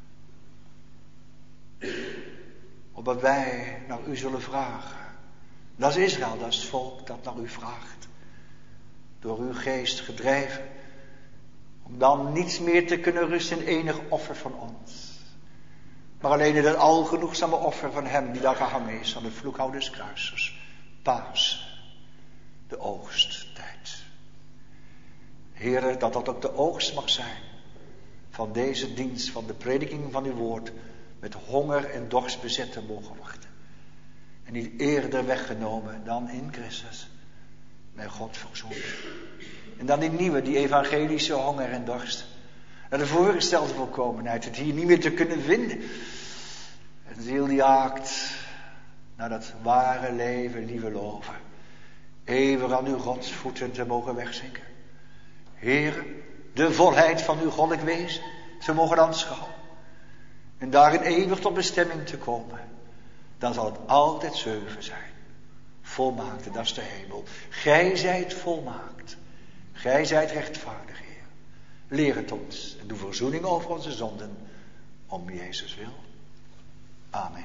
Opdat wij naar u zullen vragen. Dat is Israël, dat is het volk dat naar u vraagt. Door uw geest gedreven. Om dan niets meer te kunnen rusten in enig offer van ons. Maar alleen in het algenoegzame offer van hem die daar gehangen is aan de vloekhout des kruisers. Paas. De oogsttijd. Heere, dat dat ook de oogst mag zijn. Van deze dienst, van de prediking van uw woord. Met honger en dorst bezet te mogen wachten. En niet eerder weggenomen dan in Christus. Met God verzoend. En dan die nieuwe, die evangelische honger en dorst. Naar de voorgestelde volkomenheid. Het hier niet meer te kunnen vinden. Een ziel die haakt naar dat ware leven, lieve loven. Eeuwig aan uw Gods voeten te mogen wegzinken. Heere, de volheid van uw goddelijk wezen te mogen aanschouwen. En daarin eeuwig tot bestemming te komen. Dan zal het altijd zeven zijn. Volmaakte, dat is de hemel. Gij zijt volmaakt. Gij zijt rechtvaardig, Heer. Leer het ons en doe verzoening over onze zonden. Om Jezus wil. Amen.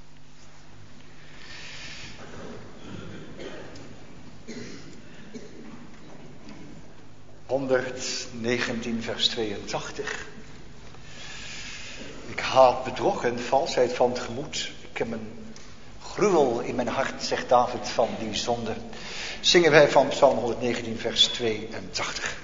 honderdnegentien vers tweeëntachtig. Ik haat bedrog en valsheid van het gemoed. Ik heb een gruwel in mijn hart, zegt David, van die zonde. Zingen wij van Psalm honderdnegentien vers tweeëntachtig.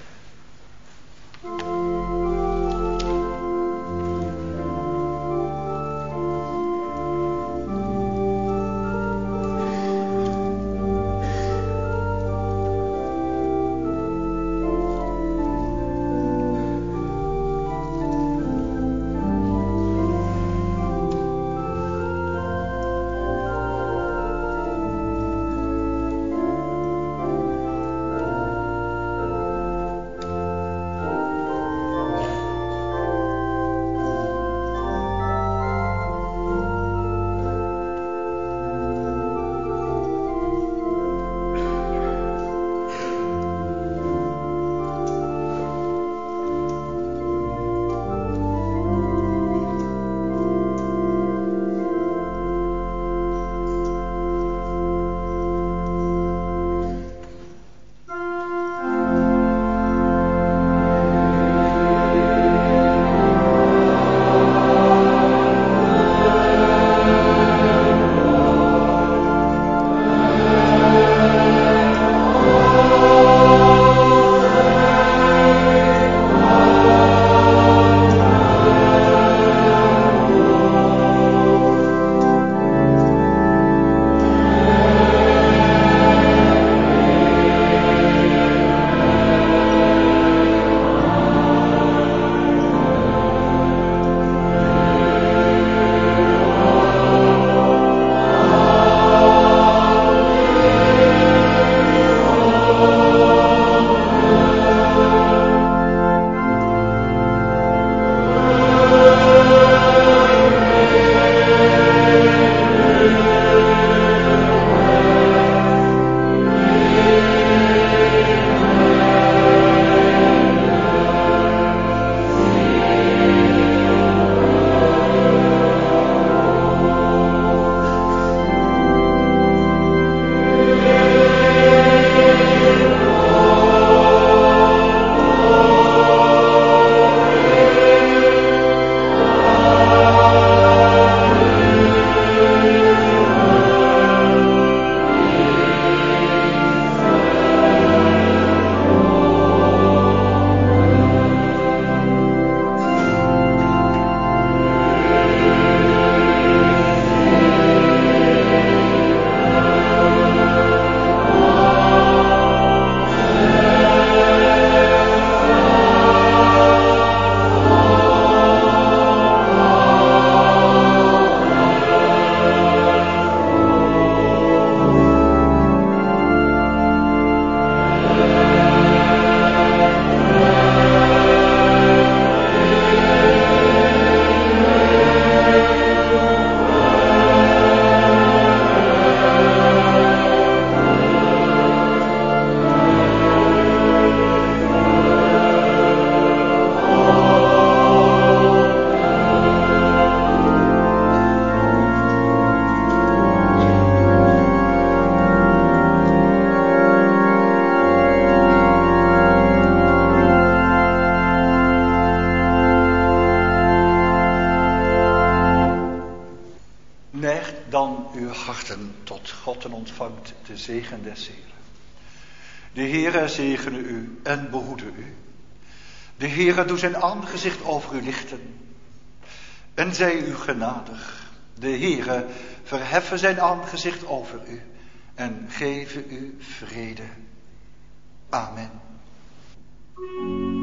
uw harten tot God en ontvangt de zegen des Heren. De Heere zegene u en behoede u. De Heere doet zijn aangezicht over u lichten en zij u genadig. De Heere verheffen zijn aangezicht over u en geven u vrede. Amen.